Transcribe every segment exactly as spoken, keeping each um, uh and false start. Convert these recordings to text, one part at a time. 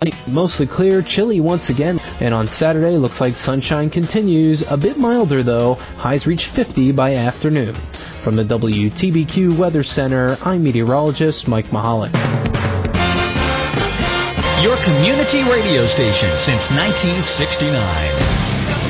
Mostly clear, chilly once again, and on Saturday looks like sunshine continues, a bit milder though, highs reach fifty by afternoon. From the W T B Q Weather Center, I'm meteorologist Mike Mahalik. Your community radio station since nineteen sixty-nine.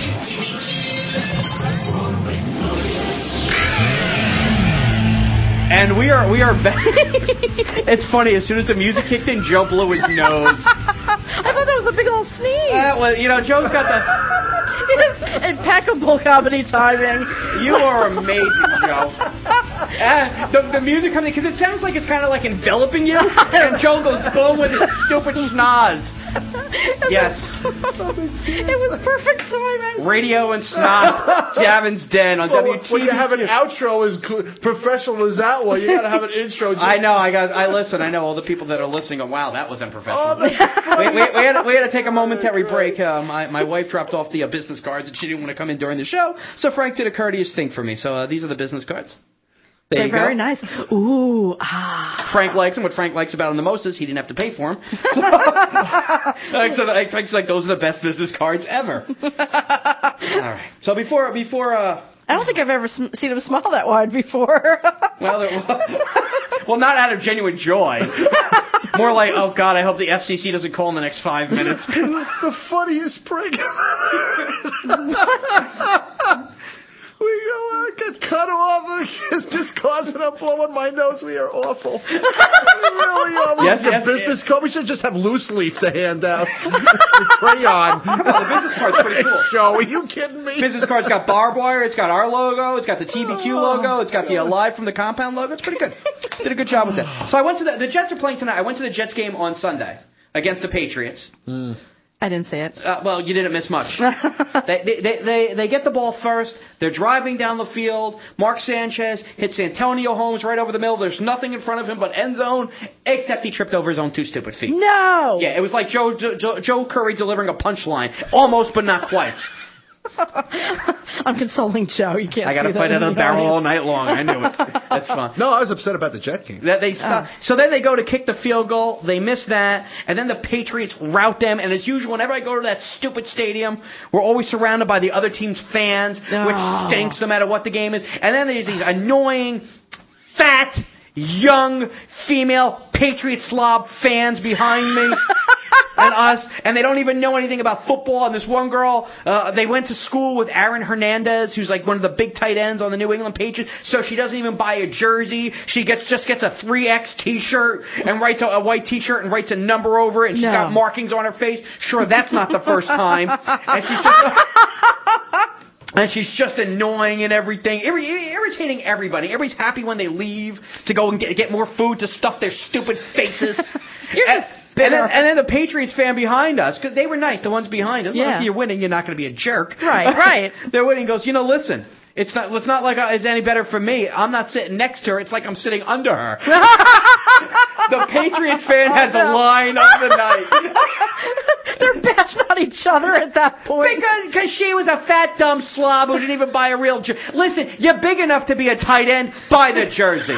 And we are we are back. It's funny. As soon as the music kicked in, Joe blew his nose. I thought that was a big old sneeze. Uh, well, you know, Joe's got the impeccable comedy timing. You are amazing, Joe. Uh, the, the music comes in because it sounds like it's kind of like enveloping you, and Joe goes boom with his stupid schnoz. Yes. It was perfect timing. Radio and snot, Javin's Den on well, W T B Q. When you have an outro as professional as that one, you got to have an intro. I know. I got. I listen. I know all the people that are listening go, wow, that was unprofessional. Oh, that's funny. we, we, we, had, we had to take a momentary break. Uh, my, my wife dropped off the uh, business cards, and she didn't want to come in during the show, so Frank did a courteous thing for me. So uh, these are the business cards. There They're you go. very nice. Ooh, ah. Frank likes them. What Frank likes about them the most is he didn't have to pay for them. So, like, so I think like those are the best business cards ever. All right. So before before. Uh, I don't think I've ever sm- seen him smile that wide before. well, well, not out of genuine joy. More like, oh God, I hope the F C C doesn't call in the next five minutes. The funniest prank. We go out, get cut off, it's just causing I'm blowing my nose. We are awful. We really are. We Yes, have yes, business yes. card. We should just have loose leaf to hand out. The crayon. Well, the business card's pretty cool. Joe, are you kidding me? Business card's got barbed wire. It's got our logo. It's got the T B Q logo. It's got the uh, Live from the Compound logo. It's pretty good. Did a good job with that. So I went to the, the Jets are playing tonight. I went to the Jets game on Sunday against the Patriots. Mm. I didn't see it. Uh, well, you didn't miss much. they, they, they, they, they get the ball first. They're driving down the field. Mark Sanchez hits Antonio Holmes right over the middle. There's nothing in front of him but end zone, except he tripped over his own two stupid feet. No! Yeah, it was like Joe, Joe, Joe Curry delivering a punchline. Almost, but not quite. I'm consoling Joe. You can't. I got to fight out of the barrel all night long. I knew it. That's fun. No, I was upset about the Jet game. That they stop. Oh. So then they go to kick the field goal. They miss that, and then the Patriots rout them. And as usual, whenever I go to that stupid stadium, we're always surrounded by the other team's fans, oh. which stinks no matter what the game is. And then there's these annoying, fat, young, female Patriot slob fans behind me. And us, and they don't even know anything about football. And this one girl, uh, they went to school with Aaron Hernandez, who's like one of the big tight ends on the New England Patriots. So she doesn't even buy a jersey. She gets just gets a three X T-shirt and writes a, a white T-shirt and writes a number over it. And she's no. got markings on her face. Sure, that's not the first time. And she's just. And she's just annoying and everything, Irri- irritating everybody. Everybody's happy when they leave to go and get, get more food to stuff their stupid faces. You're and, just and, then, and then the Patriots fan behind us, because they were nice, the ones behind us. Yeah. Well, if you're winning, you're not going to be a jerk. Right, right. They're winning. Goes, you know, listen. It's not. It's not like it's any better for me. I'm not sitting next to her. It's like I'm sitting under her. The Patriots fan had the line of the night. They're bashing on each other at that point. Because cause she was a fat, dumb slob who didn't even buy a real jersey. Listen, you're big enough to be a tight end. Buy the jersey.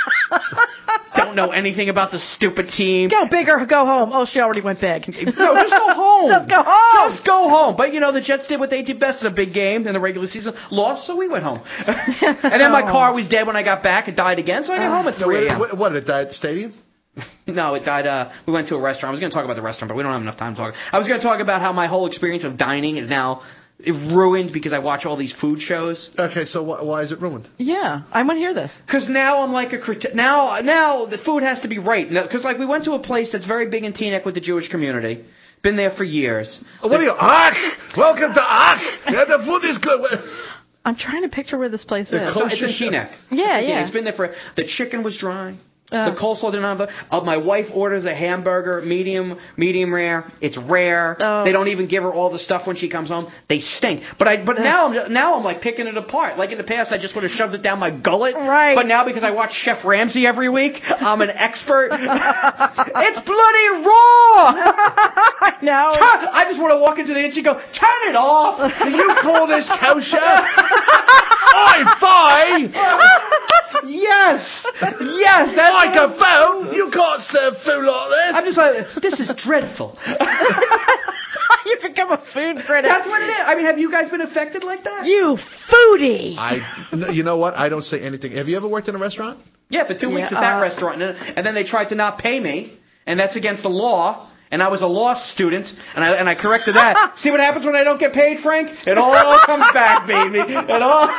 Don't know anything about the stupid team. Go big or go home. Oh, she already went big. No, just go home. Just go home. Just go home. But, you know, the Jets did what they did best in a big game in the regular season. Lost, so we went home. And then my car was dead when I got back. It died again, so I got home at three a.m. What, what, it died at the stadium? No, it died. Uh, we went to a restaurant. I was going to talk about the restaurant, but we don't have enough time to talk. I was going to talk about how my whole experience of dining is now ruined because I watch all these food shows. Okay, so wh- why is it ruined? Yeah, I want to hear this. Because now I'm like a criti- now now the food has to be right. Because like we went to a place that's very big in Teaneck with the Jewish community. Been there for years. Oh, what are you? Ach! Welcome to Ach! Yeah, the food is good. I'm trying to picture where this place The is. kosher It's in Teaneck. Yeah, It's in yeah. Teaneck. It's been there for. The chicken was dry. Uh, The coleslaw didn't have the. Uh, my wife orders a hamburger, medium, medium rare. It's rare. Oh. They don't even give her all the stuff when she comes home. They stink. But I, but now I'm now I'm like picking it apart. Like in the past, I just would have shoved it down my gullet. Right. But now because I watch Chef Ramsay every week, I'm an expert. It's bloody raw. I know. Turn, I just want to walk into the kitchen and go, turn it off. Do you call this kosher? I buy. Yes. Yes, that's Like a phone? You can't serve food like this. I'm just like, this is dreadful. You become a food critic. That's what it is. I mean, have you guys been affected like that? You foodie. I, no, you know what? I don't say anything. Have you ever worked in a restaurant? Yeah, for two weeks Yeah, at that uh, restaurant, and, and then they tried to not pay me, and that's against the law. And I was a law student, and I and I corrected that. See what happens when I don't get paid, Frank? It all comes back, baby. It all.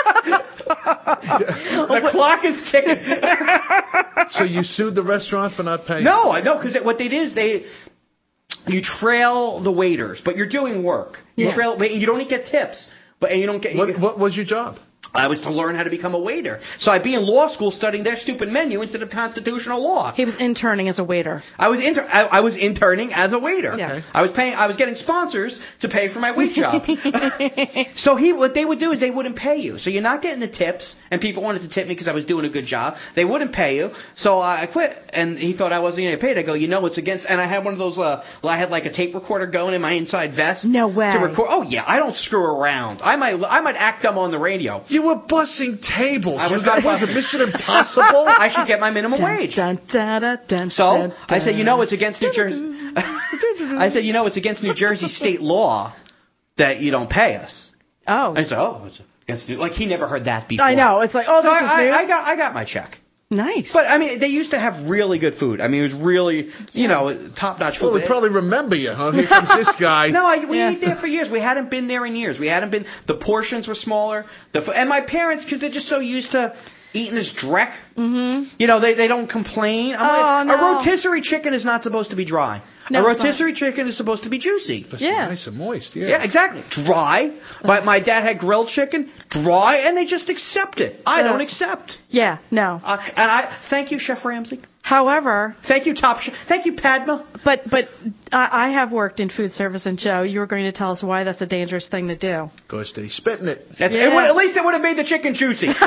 The clock is ticking. So you sued the restaurant for not paying? No, I know, because what they did is they. You trail the waiters, but you're doing work. You Yeah. trail, but you don't get tips, but and you don't get. You What, get what was your job? I was to learn how to become a waiter. So I'd be in law school studying their stupid menu instead of constitutional law. He was interning as a waiter. I was inter- I, I was interning as a waiter. Yeah. Okay. I was paying. I was getting sponsors to pay for my wait job. So he, what they would do is they wouldn't pay you. So you're not getting the tips, and people wanted to tip me because I was doing a good job. They wouldn't pay you, so I quit. And he thought I wasn't going to get paid. I go, you know, it's against. And I had one of those. Uh, I had like a tape recorder going in my inside vest. No way. To record. Oh yeah, I don't screw around. I might. I might act dumb on the radio. You were bussing tables. I was You got, not was it Mission Impossible? I should get my minimum wage. Dun, dun, dun, dun, So dun, I said, you know, it's against New Jersey. dun. I said, you know, it's against New Jersey state law that you don't pay us. Oh. I said, oh, it's against New. Like he never heard that before. I know. It's like, oh, So this I, is new. I, I got, I got my check. Nice. But I mean, they used to have really good food. I mean, it was really, you know, top notch food. Well, we probably remember you, huh? Here comes this guy. No, I, we Yeah. ate there for years. We hadn't been there in years. We hadn't been. The portions were smaller. The fo- and my parents, because they're just so used to eating this dreck. Mm-hmm. You know, they they don't complain. I'm Oh, like, no. A rotisserie chicken is not supposed to be dry. No, a it's not. rotisserie chicken is supposed to be juicy. Must Yeah. be nice and moist, yeah. Yeah, exactly. Dry. But my dad had grilled chicken, dry, and they just accept it. I Yeah. don't accept. Yeah, no. Uh, and I thank you, Chef Ramsay. However, Thank you, Top Chef. Thank you, Padma. but but I, I have worked in food service, and Joe, you were going to tell us why that's a dangerous thing to do. Of course, he's spitting it. That's, Yeah. it would, at least it would have made the chicken juicy. You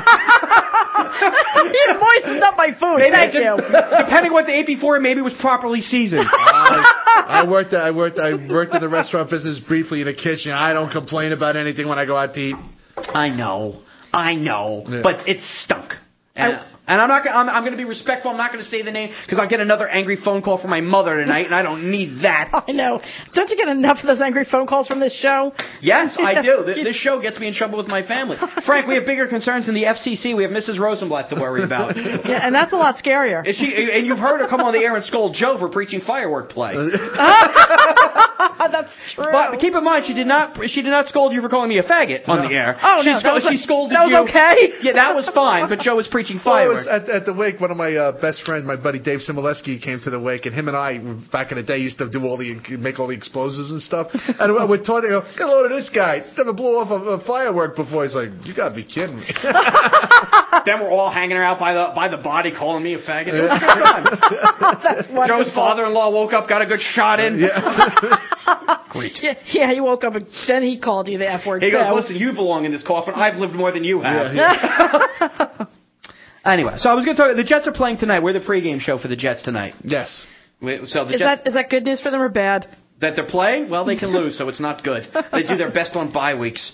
moistened up my food. Maybe Thank it you. did- Depending what they ate before, maybe it was properly seasoned. I, I worked. I worked. I worked in the restaurant business briefly in the kitchen. I don't complain about anything when I go out to eat. I know, I know, Yeah. but it stunk. And, I- and I'm not. Gonna, I'm, I'm going to be respectful. I'm not going to say the name because I'll get another angry phone call from my mother tonight, and I don't need that. I know. Don't you get enough of those angry phone calls from this show? Yes, I do. This, this show gets me in trouble with my family. Frank, we have bigger concerns than the F C C. We have Missus Rosenblatt to worry about. Yeah, and that's a lot scarier. Is she? And you've heard her come on the air and scold Joe for preaching firework play. That's true. But keep in mind, she did not. She did not scold you for calling me a faggot on No. the air. Oh, she no, that scold- was- she scolded that was you. okay? Yeah, that was fine. But Joe was preaching Well, I fireworks. was at, at the wake. One of my uh, best friends, my buddy Dave Simoleski, came to the wake, and him and I, back in the day, used to do all the make all the explosives and stuff. And we're talking, go, get a load of this guy. Never blew off a, a firework before. He's like, you gotta be kidding me. Then we're all hanging out by the by the body, calling me a faggot. It was a good time. That's wonderful. Joe's father-in-law woke up, got a good shot in. Great. Yeah, yeah, he woke up and then he called you the F word. He goes, too. listen, you belong in this coffin. I've lived more than you have. Yeah, Anyway, so I was going to talk. The Jets are playing tonight. We're the pregame show for the Jets tonight. Yes. We- So the Is Jets that is that good news for them or bad? that they're playing, well, they can lose, so it's not good. They do their best on bye weeks.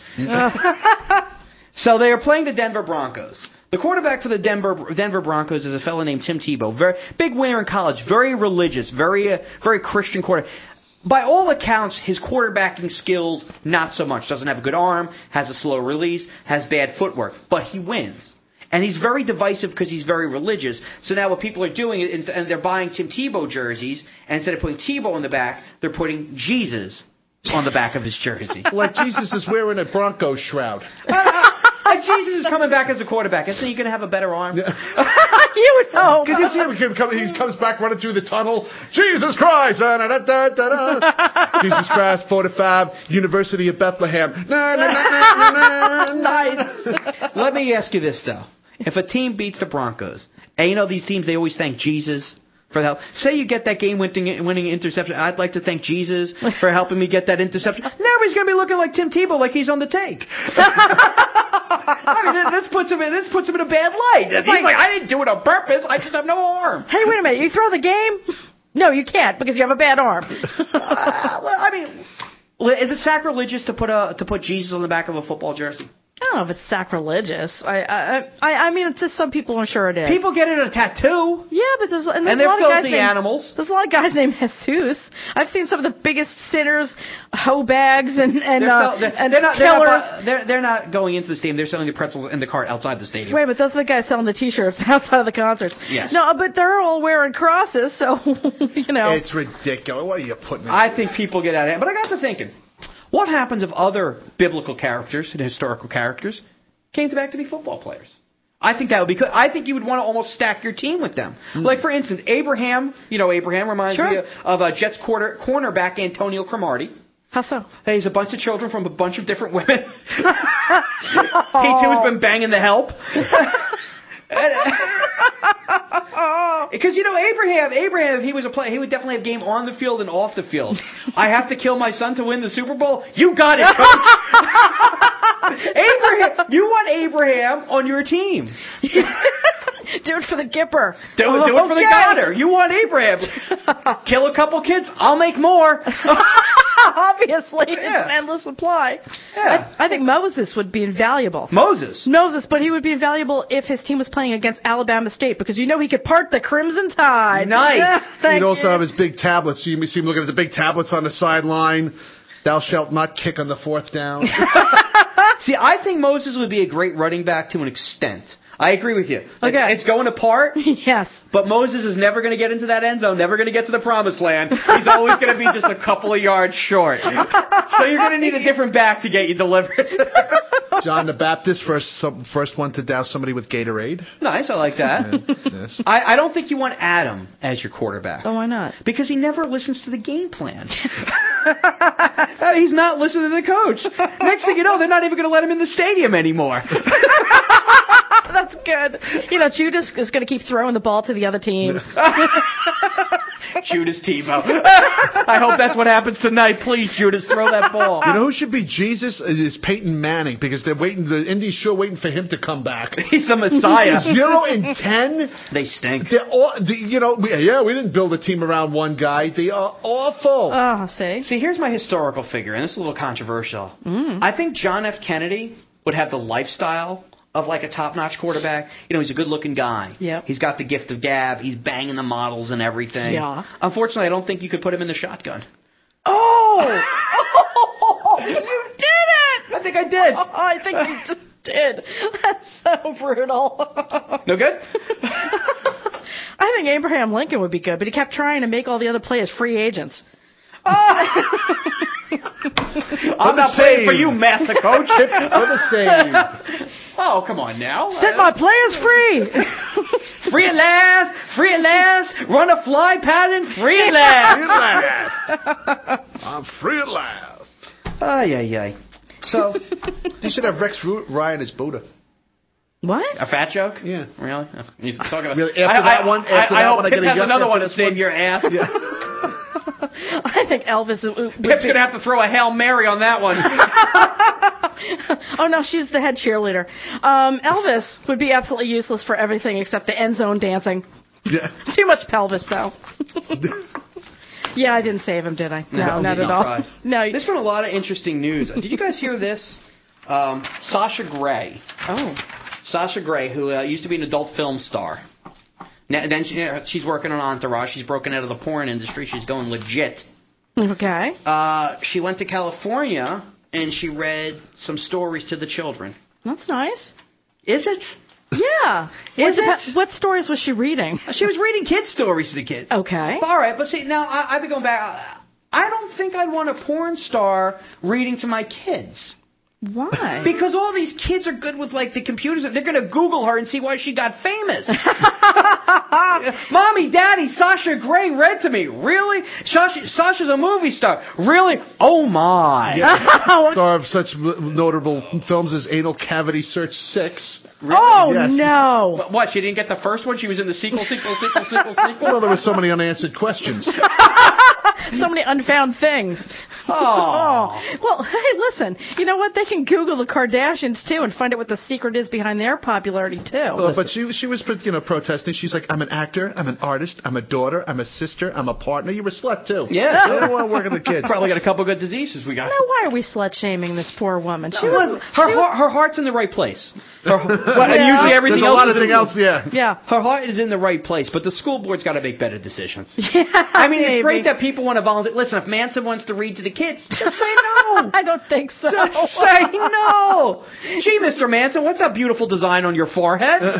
So they are playing the Denver Broncos. The quarterback for the Denver Denver Broncos is a fellow named Tim Tebow. Very big winner in college. Very religious. Very uh, very Christian quarter. By all accounts, his quarterbacking skills not so much. Doesn't have a good arm. Has a slow release. Has bad footwork. But he wins. And he's very divisive because he's very religious. So now what people are doing is, and they're buying Tim Tebow jerseys, and instead of putting Tebow on the back, they're putting Jesus on the back of his jersey. Like Jesus is wearing a Bronco shroud. If Jesus is coming back as a quarterback, isn't he going to have a better arm? You know. Did you see him? He comes- He comes back running through the tunnel. Jesus Christ! Da, da, da, da, da. Jesus Christ, forty-five, University of Bethlehem. Na, na, na, na, na, na. Nice. Let me ask you this, though. If a team beats the Broncos, and you know these teams, they always thank Jesus for the help. Say you get that game-winning winning interception. I'd like to thank Jesus for helping me get that interception. Now he's going to be looking like Tim Tebow, like he's on the take. I mean, this puts him in, this puts him in a bad light. He's like, like- I didn't do it on purpose. I just have no arm. Hey, wait a minute. You throw the game? No, you can't because you have a bad arm. Uh, well, I mean, is it sacrilegious to put a to put Jesus on the back of a football jersey? I don't know if it's sacrilegious. I, I, I, I mean, it's just some people I'm sure it is. People get it a tattoo. Yeah, but there's and, there's And a they're lot of guys filthy named, animals. There's a lot of guys named Jesus. I've seen some of the biggest sinners, hoe bags, and and They're, uh, sell- they're, and they're not. They're killers. not, bu- they're, they're not going into the stadium. They're selling the pretzels in the cart outside the stadium. Wait, but those are the guys selling the T-shirts outside of the concerts. Yes. No, but they're all wearing crosses, so you know. It's ridiculous. What are you putting? I think people get out of it. But I got to thinking, what happens if other biblical characters and historical characters came to back to be football players? I think that would be good. I think you would want to almost stack your team with them. Mm. Like, for instance, Abraham, you know, Abraham reminds sure. me of, of uh, Jets quarter, cornerback Antonio Cromartie. How so? Hey, he's a bunch of children from a bunch of different women. He, too, has been banging the help. Because, you know, Abraham, Abraham, if he was a player, he would definitely have game on the field and off the field. I have to kill my son to win the Super Bowl? You got it, coach. Abraham, you want Abraham on your team. Do it for the Gipper. Do, oh, do it for okay. the Goddard. You want Abraham. Kill a couple kids, I'll make more. Obviously, Yeah. it's an endless supply. Yeah. I, I think Moses would be invaluable. Moses. Moses, but he would be invaluable if his team was playing against Alabama State, because you know he could part the Crimson Tide. Nice. Yes, thank He'd also you. have his big tablets. You see him looking at the big tablets on the sideline. Thou shalt not kick on the fourth down. See, I think Moses would be a great running back to an extent. I agree with you. Okay. It's going apart. Yes. But Moses is never going to get into that end zone, never going to get to the promised land. He's always going to be just a couple of yards short. So you're going to need a different back to get you delivered. John the Baptist, first some, first one to douse somebody with Gatorade. Nice, I like that. Yes. I, I don't think you want Adam as your quarterback. Oh, why not? Because he never listens to the game plan. He's not listening to the coach. Next thing you know, they're not even going to let him in the stadium anymore. That's good. You know, Judas is going to keep throwing the ball to the other team. Judas Tebow. I hope that's what happens tonight. Please, Judas, throw that ball. You know who should be Jesus? It is Peyton Manning, because they're waiting. The Indy's sure waiting for him to come back. He's the Messiah. Zero and ten. They stink. They're all, the, you know, we, yeah, we didn't build a team around one guy. They are awful. Oh, see? See, here's my historical figure, and this is a little controversial. Mm. I think John F. Kennedy would have the lifestyle of like a top-notch quarterback. You know, he's a good-looking guy. Yep. He's got the gift of gab. He's banging the models and everything. Yeah. Unfortunately, I don't think you could put him in the shotgun. Oh! Oh, you did it! I think I did. Oh, I think you just did. That's so brutal. No good? I think Abraham Lincoln would be good, but he kept trying to make all the other players free agents. I'm not playing for you, master coach. For the save. Oh, come on now. Set my players free! Free at last, free at last, run a fly pattern, free at last. Free at last. I'm free at last. Ay, ay, ay. So, You should have Rex Ryan as Buddha. What? a fat joke? Yeah. Really? He's talking about, Really, after I, that I, one- I, after I that hope one, I Pip get a has yuck another after one to this save one. your ass. Yeah. I think Elvis would be... Pip's going to have to throw a Hail Mary on that one. Oh, no, she's the head cheerleader. Um, Elvis would be absolutely useless for everything except the end zone dancing. Yeah. Too much pelvis, though. Yeah, I didn't save him, did I? No, No, not you at didn't. all. Right. No. There's been a lot of interesting news. Did you guys hear this? Um, Sasha Grey. Oh. Sasha Grey, who uh, used to be an adult film star. Now, then she, uh, she's working on Entourage. She's broken out of the porn industry. She's going legit. Okay. Uh, she went to California and she read some stories to the children. That's nice. Is it? Yeah. Is what, it? what stories was she reading? She was reading kids' stories to the kids. Okay. All right, but see, now I, I've been going back. I don't think I'd want a porn star reading to my kids. Why? Because all these kids are good with, like, the computers. They're going to Google her and see why she got famous. Mommy, Daddy, Sasha Grey read to me. Really? Sasha, Sasha's a movie star. Really? Oh, my. Yeah. Star of such notable films as Anal Cavity Search six. Really? Oh, Yes. no. What, what, she didn't get the first one? She was in the sequel, sequel, sequel, sequel, sequel? Well, there were so many unanswered questions. So many unfound things. Oh. Well, hey, listen. You know what? They can Google the Kardashians too and find out what the secret is behind their popularity too. Well, but she she was you know protesting. She's like, I'm an actor, I'm an artist, I'm a daughter, I'm a sister, I'm a partner. You're a slut too. Yeah. You don't want to work with the kids. Probably got a couple good diseases we got. Now, why are we slut shaming this poor woman? She Her, was, her, she was- her heart's in the right place. Her, but, and Yeah. usually everything There's a else lot is of things in- else. Yeah. yeah. Her heart is in the right place, but the school board's got to make better decisions. Yeah, I mean, maybe. it's great that people want to volunteer. Listen, if Manson wants to read to the kids, just say no. I don't think so. Just say no. Gee, Mister Manson, what's that beautiful design on your forehead? Boy,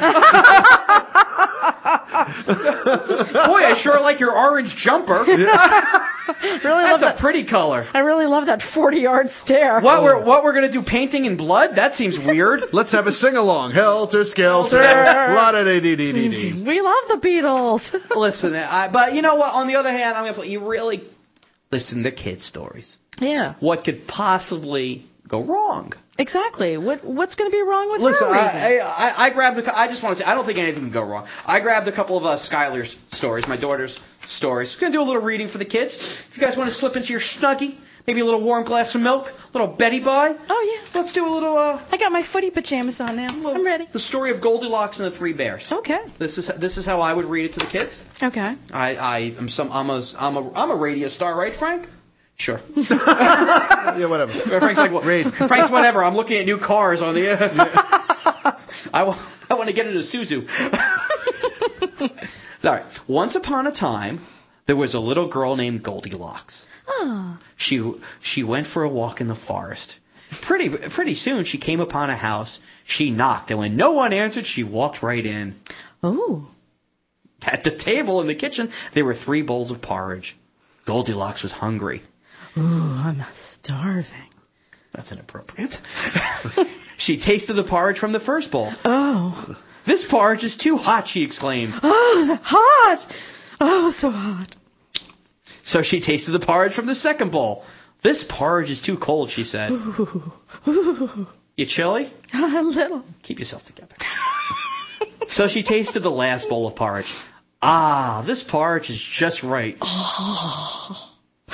I sure like your orange jumper. really That's love a that. pretty color. I really love that forty-yard stare. What we're what we're gonna do? Painting in blood? That seems weird. Let's have a sing along. Helter skelter. Helter. La da dee dee dee dee dee. We love the Beatles. Listen, I, but you know what? On the other hand, I'm gonna put you really listen to kid stories. Yeah, What could possibly go wrong? exactly. What What's going to be wrong with Listen, her? I, reading? I, I I grabbed. A, cou- I just want to say I don't think anything can go wrong. I grabbed a couple of uh, Skylar's stories, my daughter's stories. We're gonna do a little reading for the kids. If you guys want to slip into your snuggie, maybe a little warm glass of milk, a little Betty Bye. Oh yeah, Let's do a little. Uh, I got my footy pajamas on now. I'm ready. The story of Goldilocks and the Three Bears. Okay. This is this is how I would read it to the kids. Okay. I I am some I'm a I'm a I'm a radio star, right, Frank? Sure. Yeah, whatever. Frank's like, well, Read. Frank's whatever. I'm looking at new cars on the. I want I want to get into Suzu. All right. Once upon a time, there was a little girl named Goldilocks. Oh. She she went for a walk in the forest. Pretty pretty soon, she came upon a house. She knocked, and when no one answered, she walked right in. Oh. At the table in the kitchen, there were three bowls of porridge. Goldilocks was hungry. Ooh, I'm starving. That's inappropriate. She tasted the porridge from the first bowl. Oh. This porridge is too hot, she exclaimed. Oh, hot. Oh, so hot. So she tasted the porridge from the second bowl. This porridge is too cold, she said. Ooh. Ooh. You chilly? A little. Keep yourself together. So she tasted the last bowl of porridge. Ah, this porridge is just right. Oh.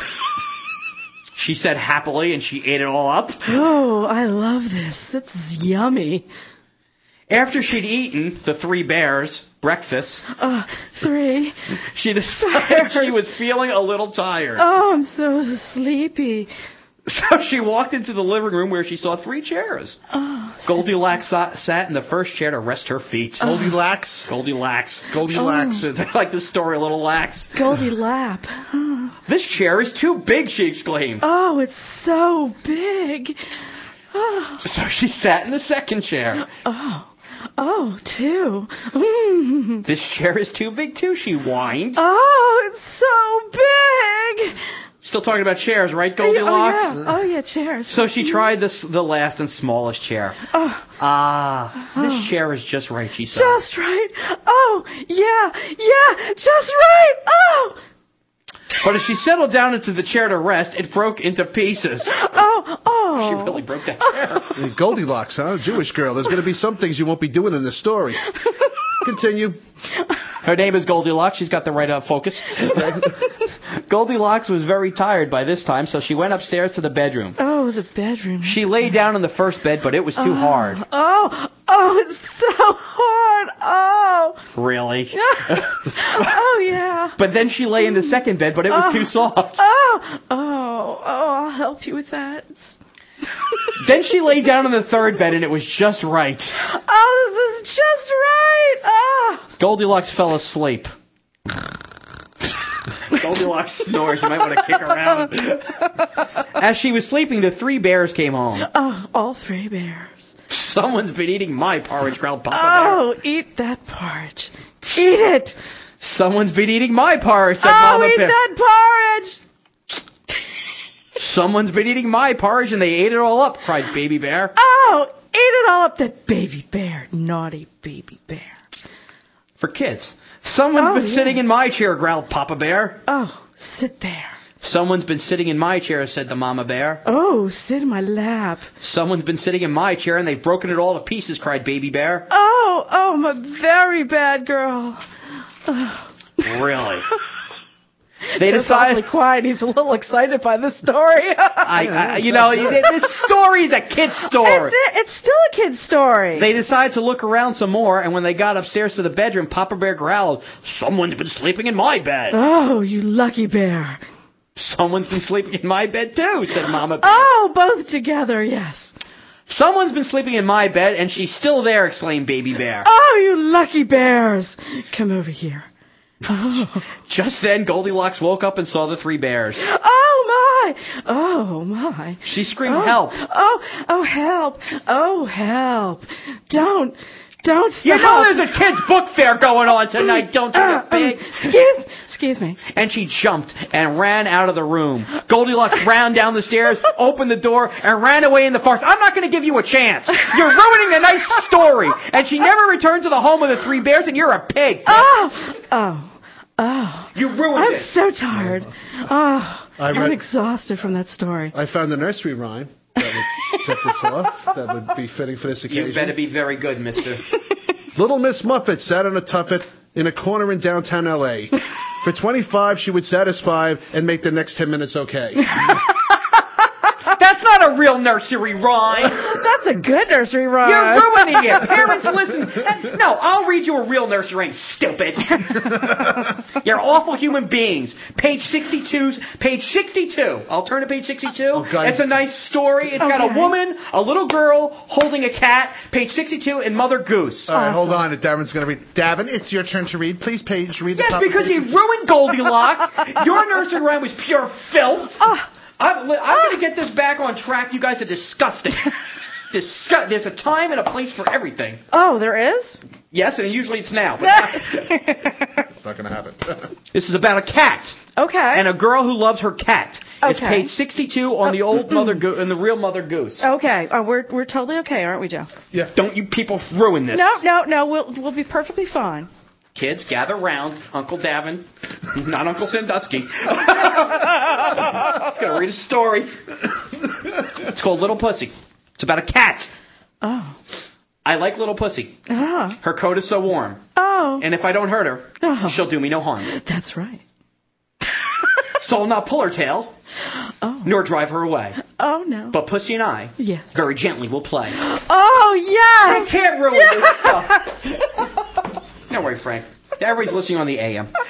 She said happily, and she ate it all up. Oh, I love this. It's yummy. After she'd eaten the three bears' breakfast, Uh, three. she decided she was feeling a little tired. Oh, I'm so sleepy. So she walked into the living room where she saw three chairs. Oh. Goldilocks sat sat in the first chair to rest her feet. Goldilocks. Goldilocks. Goldilocks. I like the story, a little lax. Goldie lap. This chair is too big, she exclaimed. Oh, it's so big. Oh. So she sat in the second chair. Oh. Oh, two. Mm. This chair is too big, too, she whined. Oh, it's so big. Still talking about chairs, right, Goldilocks? Oh, yeah. Oh, yeah, chairs. So she tried this, the last and smallest chair. Oh, Ah, this Oh. chair is just right, she said. just right. Oh, yeah, yeah, just right. Oh, But as she settled down into the chair to rest, it broke into pieces. oh, oh. She really broke that chair. Goldilocks, huh? Jewish girl. There's going to be some things you won't be doing in this story. Continue. Her name is Goldilocks. She's got the right uh, focus. Goldilocks was very tired by this time, so she went upstairs to the bedroom. Oh, the bedroom. She lay down in the first bed, but it was too oh. hard. Oh, oh, it's so hard. Oh. Really? Oh, yeah. But then she lay in the second bed, but it was Oh. too soft. Oh, oh, oh, I'll help you with that. Then she lay down in the third bed, and it was just right. Oh, this is just right. Oh. Goldilocks fell asleep. Goldilocks snores. You might want to kick her out. As she was sleeping, the three bears came home. Oh, all three bears. Someone's been eating my porridge, growled Papa Oh, eat that porridge. Eat it. Bear. Someone's been eating my porridge, said Oh, Mama eat Bear. that porridge. Someone's been eating my porridge, and they ate it all up, cried Baby Bear. Oh, eat it all up, that baby bear. Naughty baby bear. For kids. Someone's Oh, been yeah. sitting in my chair, growled Papa Bear. Oh, sit there. Someone's been sitting in my chair, said the Mama Bear. Oh, sit in my lap. Someone's been sitting in my chair, and they've broken it all to pieces, cried Baby Bear. Oh, oh, I'm a very bad girl. Oh. Really? They Joe's decide. awfully quiet. He's a little excited by the story. I, I, you know, this story is a kid's story. It's, it's still a kid's story. They decide to look around some more, and when they got upstairs to the bedroom, Papa Bear growled, "Someone's been sleeping in my bed." Oh, you lucky bear. "Someone's been sleeping in my bed, too," said Mama Bear. Oh, both together, yes. "Someone's been sleeping in my bed, and she's still there," exclaimed Baby Bear. Oh, you lucky bears. Come over here. Oh. Just then, Goldilocks woke up and saw the three bears. Oh, my. Oh, my. She screamed, oh. "Help." Oh, oh, help. Oh, help. Don't, don't stop. You know there's a kid's book fair going on tonight, don't you, Uh, you big? um, excuse, excuse me. And she jumped and ran out of the room. Goldilocks ran down the stairs, opened the door, and ran away in the forest. "I'm not going to give you a chance. You're ruining a nice story." And she never returned to the home of the three bears, and you're a pig. Oh, oh, oh. You ruined I'm it. so tired. Oh, I I'm read- exhausted from that story. I found a nursery rhyme that would set this off. That would be fitting for this occasion. You better be very good, mister. Little Miss Muffet sat on a tuffet in a corner in downtown L A For twenty-five, she would satisfy and make the next ten minutes okay. That's not a real nursery rhyme. That's a good nursery rhyme. You're ruining it. Parents, listen. No, I'll read you a real nursery rhyme, stupid. You're awful human beings. Page sixty-two's, page sixty-two. I'll turn to page sixty-two. Oh, God. It's a nice story. It's got a Okay. woman, a little girl holding a cat. Page sixty-two and Mother Goose. All right, hold on. Darren's going to read. Davin, it's your turn to read. Please, page, read the Yes, top because of you page. ruined Goldilocks. Your nursery rhyme was pure filth. Oh. I'm, I'm going to get this back on track. You guys are disgusting. Disgust. There's a time and a place for everything. Oh, there is? Yes, and usually it's now. But It's not going to happen. this is about a cat Okay. and a girl who loves her cat. It's Okay. page sixty-two on the old Mother Goose and the real Mother Goose. Okay. Oh, we're we're totally okay, aren't we, Joe? Yeah. Don't you people ruin this. No, no, no. We'll we'll be perfectly fine. Kids, gather round. Uncle Davin, not Uncle Sandusky. He's going to read a story. It's called Little Pussy. It's about a cat. Oh. I like Little Pussy. Oh. Her coat is so warm. Oh. And if I don't hurt her, Oh. she'll do me no harm. That's right. So I'll not pull her tail, Oh. nor drive her away. Oh no. But Pussy and I, Yes. very gently, will play. Oh I yes. can't ruin this stuff. Don't worry, Frank. Everybody's listening on the A M.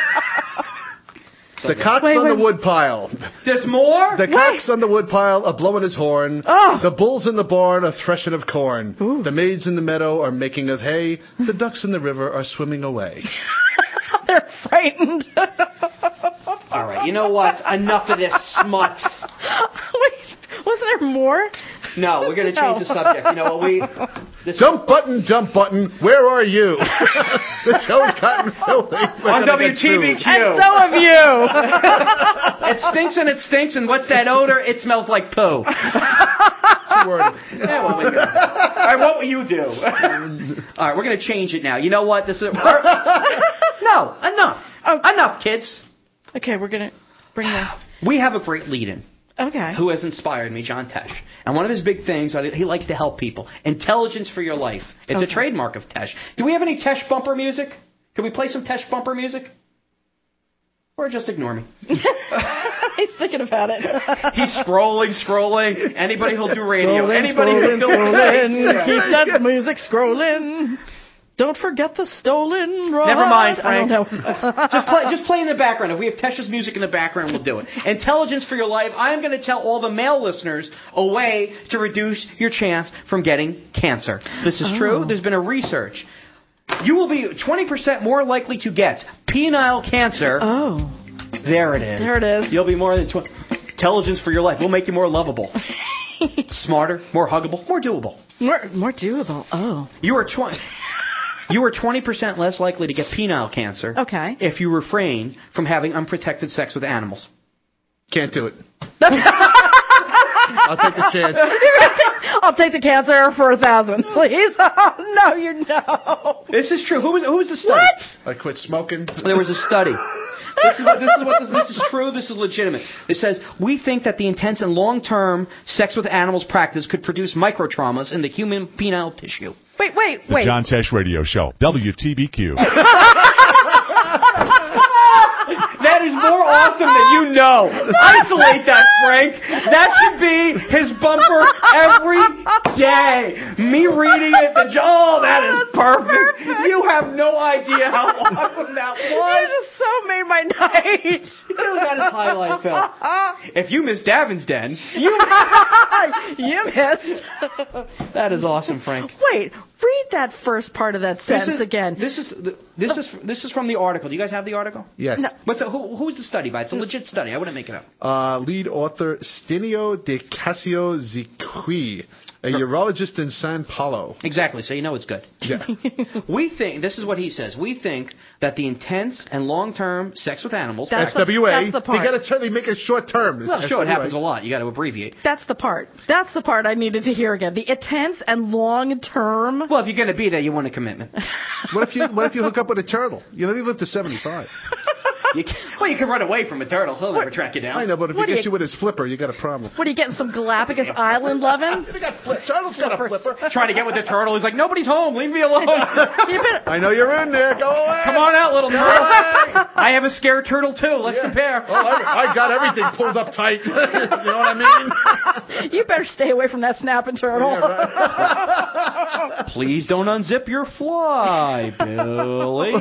The cock's Wait, on wait. the woodpile. There's more? The cock's on the woodpile are blowing his horn. Oh. The bulls in the barn are threshing of corn. Ooh. The maids in the meadow are making of hay. The ducks in the river are swimming away. They're frightened. All right, you know what? Enough of this smut. Wait, wasn't there more? No, we're going to change the subject. You know what? We this Dump button, dump button, where are you? The show's gotten filthy. We're on gonna W get T B sued. Q. And so have you. It stinks and it stinks, and what's that odor? It smells like poo. Two word. Yeah, well, we go. All right, what will you do? All right, we're going to change it now. You know what? This is no enough. Oh. Enough, kids. Okay, we're gonna bring the. We have a great lead-in Okay. who has inspired me, John Tesh. And one of his big things, he likes to help people. Intelligence for your life. It's Okay. a trademark of Tesh. Do we have any Tesh bumper music? Can we play some Tesh bumper music? Or just ignore me. He's thinking about it. He's scrolling, scrolling. Anybody who'll do radio. Scrolling, Anybody scrolling, who'll do scrolling. Keep that music scrolling. Don't forget the stolen rod. Never mind, I Frank. don't know. Just play, just play in the background. If we have Tesh's music in the background, we'll do it. Intelligence for your life. I am going to tell all the male listeners a way to reduce your chance from getting cancer. This is Oh. true. There's been a research. You will be twenty percent more likely to get penile cancer. Oh. There it is. There it is. You'll be more than twenty. Intelligence for your life. We'll make you more lovable, smarter, more huggable, more doable. More, more doable. Oh. You are twenty. You are twenty percent less likely to get penile cancer. Okay. If you refrain from having unprotected sex with animals. Can't do it. I'll take the chance. I'll take the cancer for a thousand, please. Oh, no, you know. This is true. Who was who was the study? What? I quit smoking. There was a study. This is what this is what this, this is true. This is legitimate. It says we think that the intense and long-term sex with animals practice could produce microtraumas in the human penile tissue. Wait, wait, The wait. John Tesh Radio Show, W T B Q. That That is more awesome than you know. Isolate that, Frank. That should be his bumper every day. Me reading it, the oh, that is perfect. perfect. You have no idea how awesome that was. You just so made my night. That is highlight film. If you missed Davin's Den, you you missed. That is awesome, Frank. Wait, read that first part of that sentence this is, again. This is this is this is from the article. Do you guys have the article? Yes. No. What's the, who, who's the study by? It's a legit study. I wouldn't make it up. Uh, lead author Stinio de Casio Ziqui, a urologist in San Paulo. Exactly. So you know it's good. Yeah. We think this is what he says. We think that the intense and long-term sex with animals. That's S W A. That's the part. You got to try to make it short term. Well, sure, it happens a lot. You got to abbreviate. That's the part. That's the part I needed to hear again. The intense and long term. Well, if you're going to be there, you want a commitment. What if you What if you hook up with a turtle? You know, you live to seventy-five. You can, well, you can run away from a turtle. He'll never track you down. I know, but if What he do gets you- you with his flipper, you got a problem. What are you getting? Some Galapagos Island loving? They got flip. Turtle's got a flipper. Trying to get with the turtle. He's like, nobody's home. Leave me alone. You better, I know you're in there. Go away. Come on out, little Go turtle. away. I have a scared turtle, too. Let's Yeah. compare. Oh, I, I got everything pulled up tight. You know what I mean? you better stay away from that snapping turtle. Yeah, right. Please don't unzip your fly, Billy.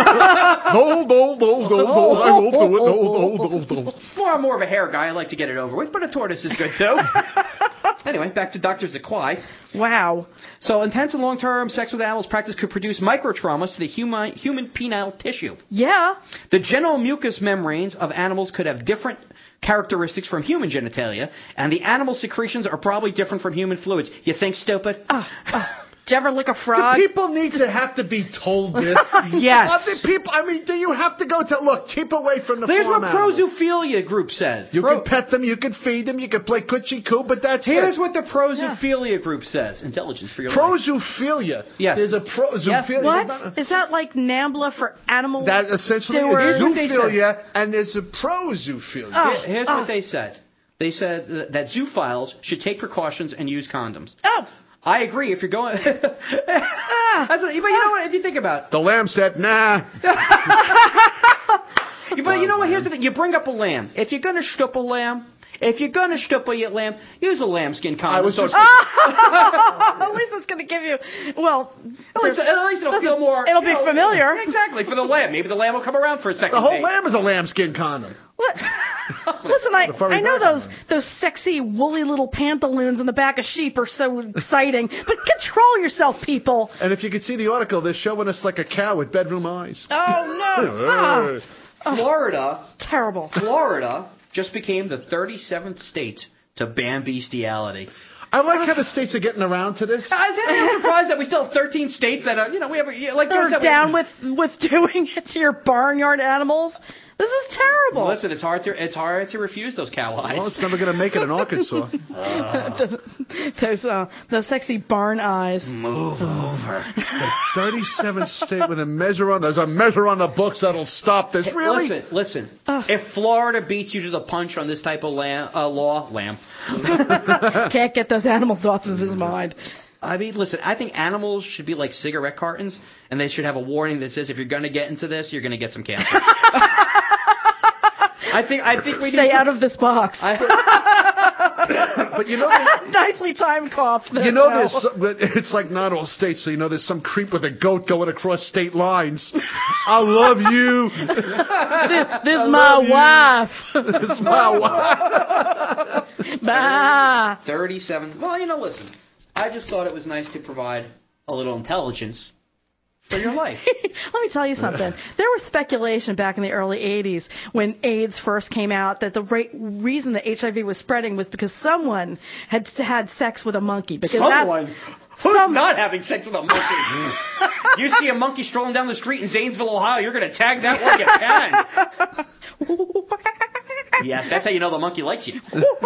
No, no, no, no, no. I won't do it. No, no, no, no. More, I'm more of a hair guy. I like to get it over with, but a tortoise is good, too. Anyway, back to Doctor Zaquai. Wow. So, intense and long-term sex with animals practice could produce microtraumas to the human, human penile tissue. Yeah. The general mucous membranes of animals could have different characteristics from human genitalia, and the animal secretions are probably different from human fluids. You think, stupid? Oh, oh. Did you ever lick a frog? Do people need to have to be told this? Yes. Are the people, I mean, do you have to go to, look, keep away from the Here's farm what animals. Prozoophilia group said. You Pro- can pet them, you can feed them, you can play coochie coo, but that's Here's it. what the Prozoophilia group says. Intelligence for your life. Prozoophilia. Yes. There's a prozoophilia. What? Is that like NAMBLA for animal? That essentially Stewards? is Here's what they zoophilia, and there's a prozoophilia. Oh. Here- Here's Oh. what they said. They said that- that zoophiles should take precautions and use condoms. Oh. I agree. If you're going, That's what- but you know what? If you think about it, The lamb said, nah. but you know what? Here's the thing. You bring up a lamb. If you're gonna shtup a lamb, if you're gonna shtup a lamb, use a lambskin condom. I was so just- it's- At least it's going to give you. Well, at, least, at least it'll feel more. it'll be you know, familiar. Exactly for the lamb. Maybe the lamb will come around for a second. The whole date. lamb is a lambskin condom. What? Listen, I, The furry I know back those on them. those sexy woolly little pantaloons in the back of sheep are so exciting, but control yourself, people. And if you could see the article, they're showing us like a cow with bedroom eyes. Oh no! Ah, Florida, terrible. Florida just became the thirty-seventh state to ban bestiality. I like how the states are getting around to this. I was I'm surprised that we still have thirteen states that are, you know, we have, a- like, They're you said, we- down with with doing it to your barnyard animals. This is terrible. Listen, it's hard to it's hard to refuse those cow eyes. Well, it's never going to make it in Arkansas. those uh, those sexy barn eyes. Move over. thirty-seventh state with a measure on. There's a measure on the books that'll stop this. Really? Listen, listen. If Florida beats you to the punch on this type of lamb, uh, law, lamb. Can't get those animals off of his mind. I mean, listen, I think animals should be like cigarette cartons, and they should have a warning that says if you're going to get into this, you're going to get some cancer. I think I think we Stay need out of this box. I, But you know, there- Nicely timed cough. you know, there's some, but it's like not all states. So you know, there's some creep with a goat going across state lines. I love you. this, this I my love you. wife. This is my wife. Bah. thirty-seven. Well, you know, listen. I just thought it was nice to provide a little intelligence for your life. Let me tell you something. There was speculation back in the early eighties when AIDS first came out that the ra- reason that H I V was spreading was because someone had had sex with a monkey. Because Someone. That's, Who's some- not having sex with a monkey? You see a monkey strolling down the street in Zanesville, Ohio, you're going to tag that one you can. Yes, that's how you know the monkey likes you.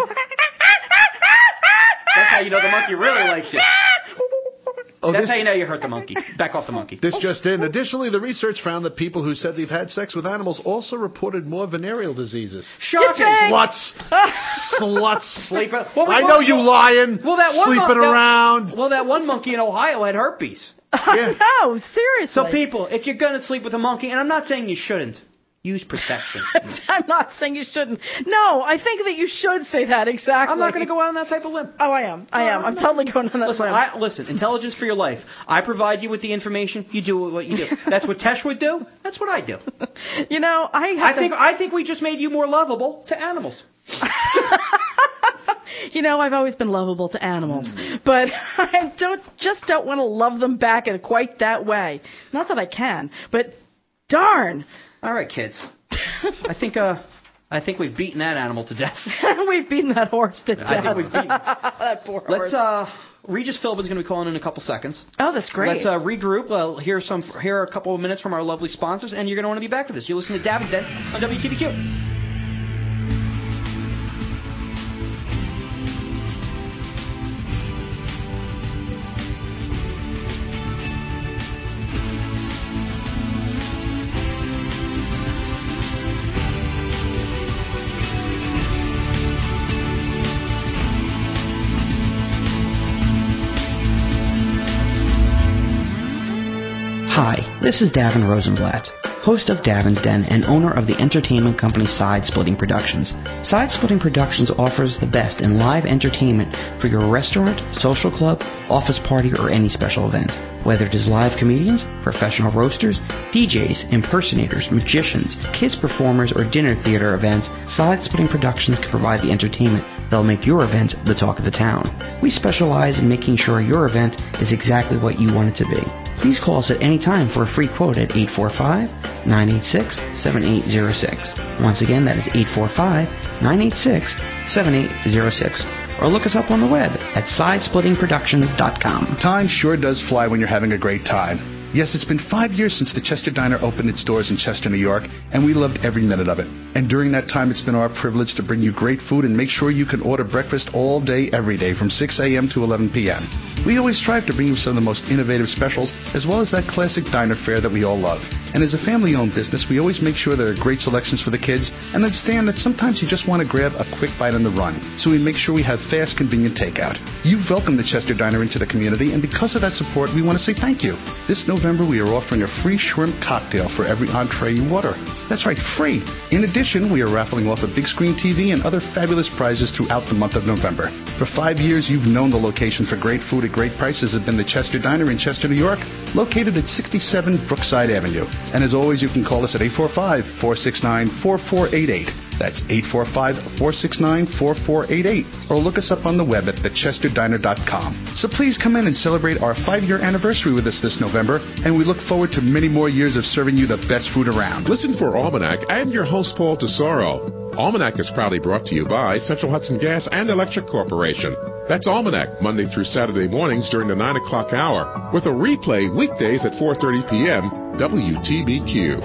That's how you know the monkey really likes you. Oh, That's this, how you know you hurt the monkey. Back off the monkey. this just in. Additionally, the research found that people who said they've had sex with animals also reported more venereal diseases. Shocking. Sluts. Sluts. Sleeping. Well, we I both- know you lying. Well, that one sleeping mon- that- around. Well, that one monkey in Ohio had herpes. Yeah. No, seriously. So, people, if you're going to sleep with a monkey, and I'm not saying you shouldn't, Use perception. I'm not saying you shouldn't. No, I think that you should say that exactly. I'm not going to go out on that type of limb. Oh, I am. I am. I'm no. totally going on that Listen, limb. I, listen, intelligence for your life. I provide you with the information. You do what you do. That's what Tesh would do. That's what I do. You know, I have I to... think I think we just made you more lovable to animals. You know, I've always been lovable to animals, mm. but I don't just don't want to love them back in quite that way. Not that I can, but darn. All right, kids. I think uh, I think we've beaten that animal to death. We've beaten that horse to death. I think we've beaten that poor horse. Let's. Uh, Regis Philbin's going to be calling in a couple seconds. Oh, that's great. Let's uh, regroup. Uh, hear some. Hear a couple of minutes from our lovely sponsors, and you're going to want to be back for this. You're listening to Davin's Den on W T B Q. Hi, this is Davin Rosenblatt, host of Davin's Den and owner of the entertainment company Side Splitting Productions. Side Splitting Productions offers the best in live entertainment for your restaurant, social club, office party, or any special event. Whether it is live comedians, professional roasters, D Js, impersonators, magicians, kids performers, or dinner theater events, Side Splitting Productions can provide the entertainment that'll make your event the talk of the town. We specialize in making sure your event is exactly what you want it to be. Please call us at any time for a free quote at eight four five, nine eight six, seven eight zero six. Once again, that is eight four five, nine eight six, seven eight zero six. Or look us up on the web at side splitting productions dot com. Time sure does fly when you're having a great time. Yes, it's been five years since the Chester Diner opened its doors in Chester, New York, and we loved every minute of it. And during that time, it's been our privilege to bring you great food and make sure you can order breakfast all day, every day, from six a.m. to eleven p.m. We always strive to bring you some of the most innovative specials, as well as that classic diner fare that we all love. And as a family-owned business, we always make sure there are great selections for the kids, and understand that sometimes you just want to grab a quick bite on the run. So we make sure we have fast, convenient takeout. You've welcomed the Chester Diner into the community, and because of that support, we want to say thank you. This November, we are offering a free shrimp cocktail for every entree you order. That's right, free. In addition, we are raffling off a big screen T V and other fabulous prizes throughout the month of November. For five years, you've known the location for great food at great prices has been the Chester Diner in Chester, New York, located at sixty-seven Brookside Avenue. And as always, you can call us at eight four five, four six nine, four four eight eight. That's eight four five, four six nine, four four eight eight. Or look us up on the web at the chester diner dot com. So please come in and celebrate our five-year anniversary with us this November, and we look forward to many more years of serving you the best food around. Listen for Almanac and your host, Paul Tesoro. Almanac is proudly brought to you by Central Hudson Gas and Electric Corporation. That's Almanac, Monday through Saturday mornings during the nine o'clock hour, with a replay weekdays at four thirty p.m. W T B Q.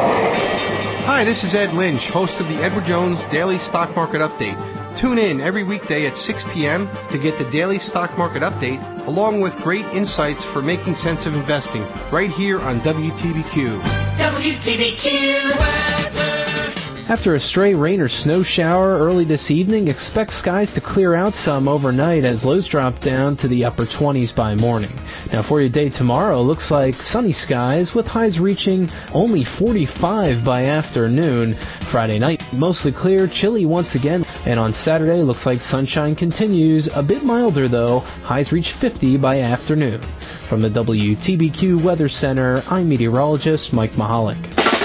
Hi, this is Ed Lynch, host of the Edward Jones Daily Stock Market Update. Tune in every weekday at six p.m. to get the Daily Stock Market Update, along with great insights for making sense of investing, right here on W T B Q. W T B Q weather. After a stray rain or snow shower early this evening, expect skies to clear out some overnight as lows drop down to the upper twenties by morning. Now for your day tomorrow, looks like sunny skies with highs reaching only forty-five by afternoon. Friday night, mostly clear, chilly once again. And on Saturday, looks like sunshine continues, a bit milder though, highs reach fifty by afternoon. From the W T B Q Weather Center, I'm meteorologist Mike Mahalik.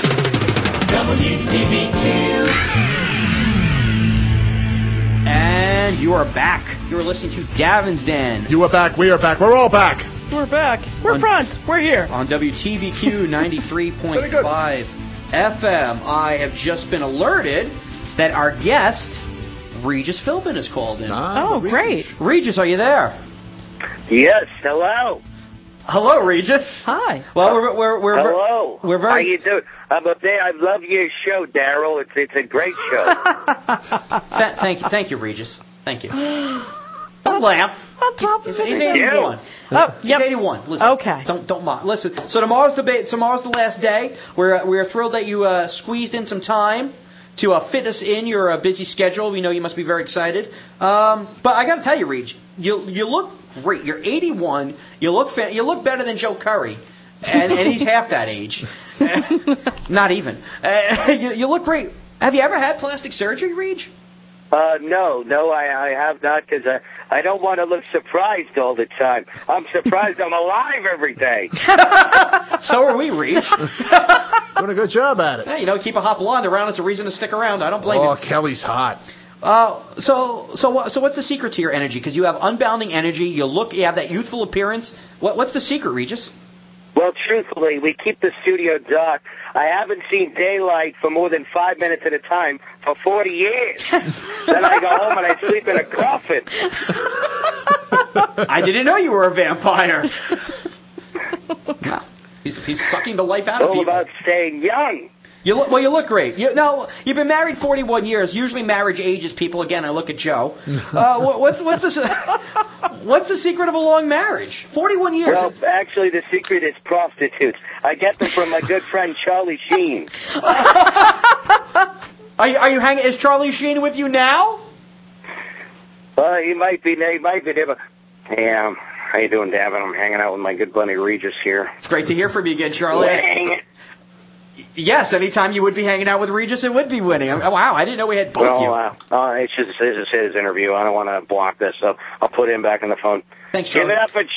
W T B Q. And you are back. You are listening to Davin's Den. You are back. We are back. We're all back. We're back. We're On- front. We're here. On W T B Q ninety-three point five F M. I have just been alerted that our guest, Regis Philbin, is called in. Ah, Oh, great. Regis, are you there? Yes, hello. Hello, Regis. Hi. Well, we're we're we're Hello. we're very. How you doing? I'm up there. I love your show, Daryl. It's it's a great show. Th- thank you, thank you, Regis. Thank you. Don't laugh. On top He's, of he's everything. eighty-one. Oh, He's yep. eighty-one. Listen, Okay. Don't don't mock. Listen. So tomorrow's the ba- tomorrow's the last day. We're we're thrilled that you uh, squeezed in some time to uh, fit us in your uh, busy schedule. We know you must be very excited. Um, but I got to tell you, Reg, you you look great. You're eighty-one. You look fa- you look better than Joe Curry. and, and he's half that age. Not even. Uh, you, you look great. Have you ever had plastic surgery, Reg? Uh, no, no, I, I have not, because I, I don't want to look surprised all the time. I'm surprised I'm alive every day. So are we, Reg. Doing a good job at it. Hey, you know, keep a hot blonde around. It's a reason to stick around. I don't blame Oh, you. Kelly's hot. Uh, so, so, what, so what's the secret to your energy? Because you have unbounding energy. You look, you have that youthful appearance. What, what's the secret, Regis? Well, truthfully, we keep the studio dark. I haven't seen daylight for more than five minutes at a time for forty years. Then I go home and I sleep in a coffin. I didn't know you were a vampire. Wow. He's, he's sucking the life out of All people. about staying young. You look, well, you look great. You, now, you've been married forty-one years. Usually marriage ages people. Again, I look at Joe. Uh, what, what's, what's, the, what's the secret of a long marriage? forty-one years. Well, actually, the secret is prostitutes. I get them from my good friend Charlie Sheen. Are you, are you hanging? Is Charlie Sheen with you now? Uh, he might be. He might be there. But, hey, um, how you doing, Davin? I'm hanging out with my good buddy Regis here. It's great to hear from you again, Charlie. Dang. Yes, anytime you would be hanging out with Regis, it would be winning. Oh, wow, I didn't know we had both well, you. Uh, uh, it's just this is his interview. I don't want to block this, so I'll put him back on the phone. Thanks, Give Charlie. it up for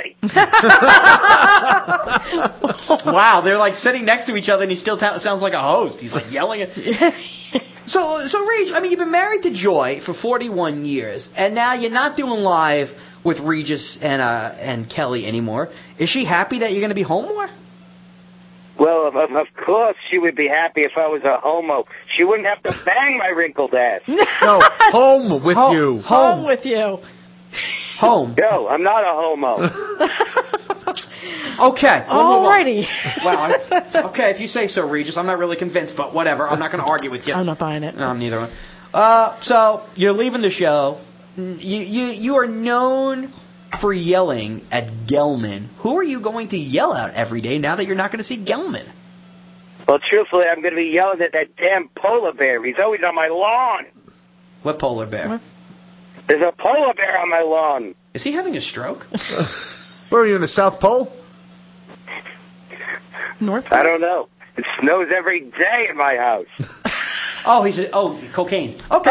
Charlie. Wow, they're like sitting next to each other, and he still ta- sounds like a host. He's like yelling at. So, so Reg, I mean, you've been married to Joy for forty-one years, and now you're not doing live with Regis and uh, and Kelly anymore. Is she happy that you're going to be home more? Well, of, of course she would be happy if I was a homo. She wouldn't have to bang my wrinkled ass. No, home with Home. you. Home with you. Home. No, I'm not a homo. Okay. we'll move on. Alrighty. Wow. I, okay, if you say so, Regis. I'm not really convinced, but whatever. I'm not going to argue with you. I'm not buying it. No, I'm neither one. Uh, so you're leaving the show. You you you are known for yelling at Gelman. Who are you going to yell at every day now that you're not going to see Gelman? Well, truthfully, I'm going to be yelling at that damn polar bear. He's always on my lawn. What polar bear? What? There's a polar bear on my lawn. Is he having a stroke? Where are you, in the South Pole? North. I don't know. It snows every day in my house. Oh, he's a, oh cocaine. Okay. Oh, Oh.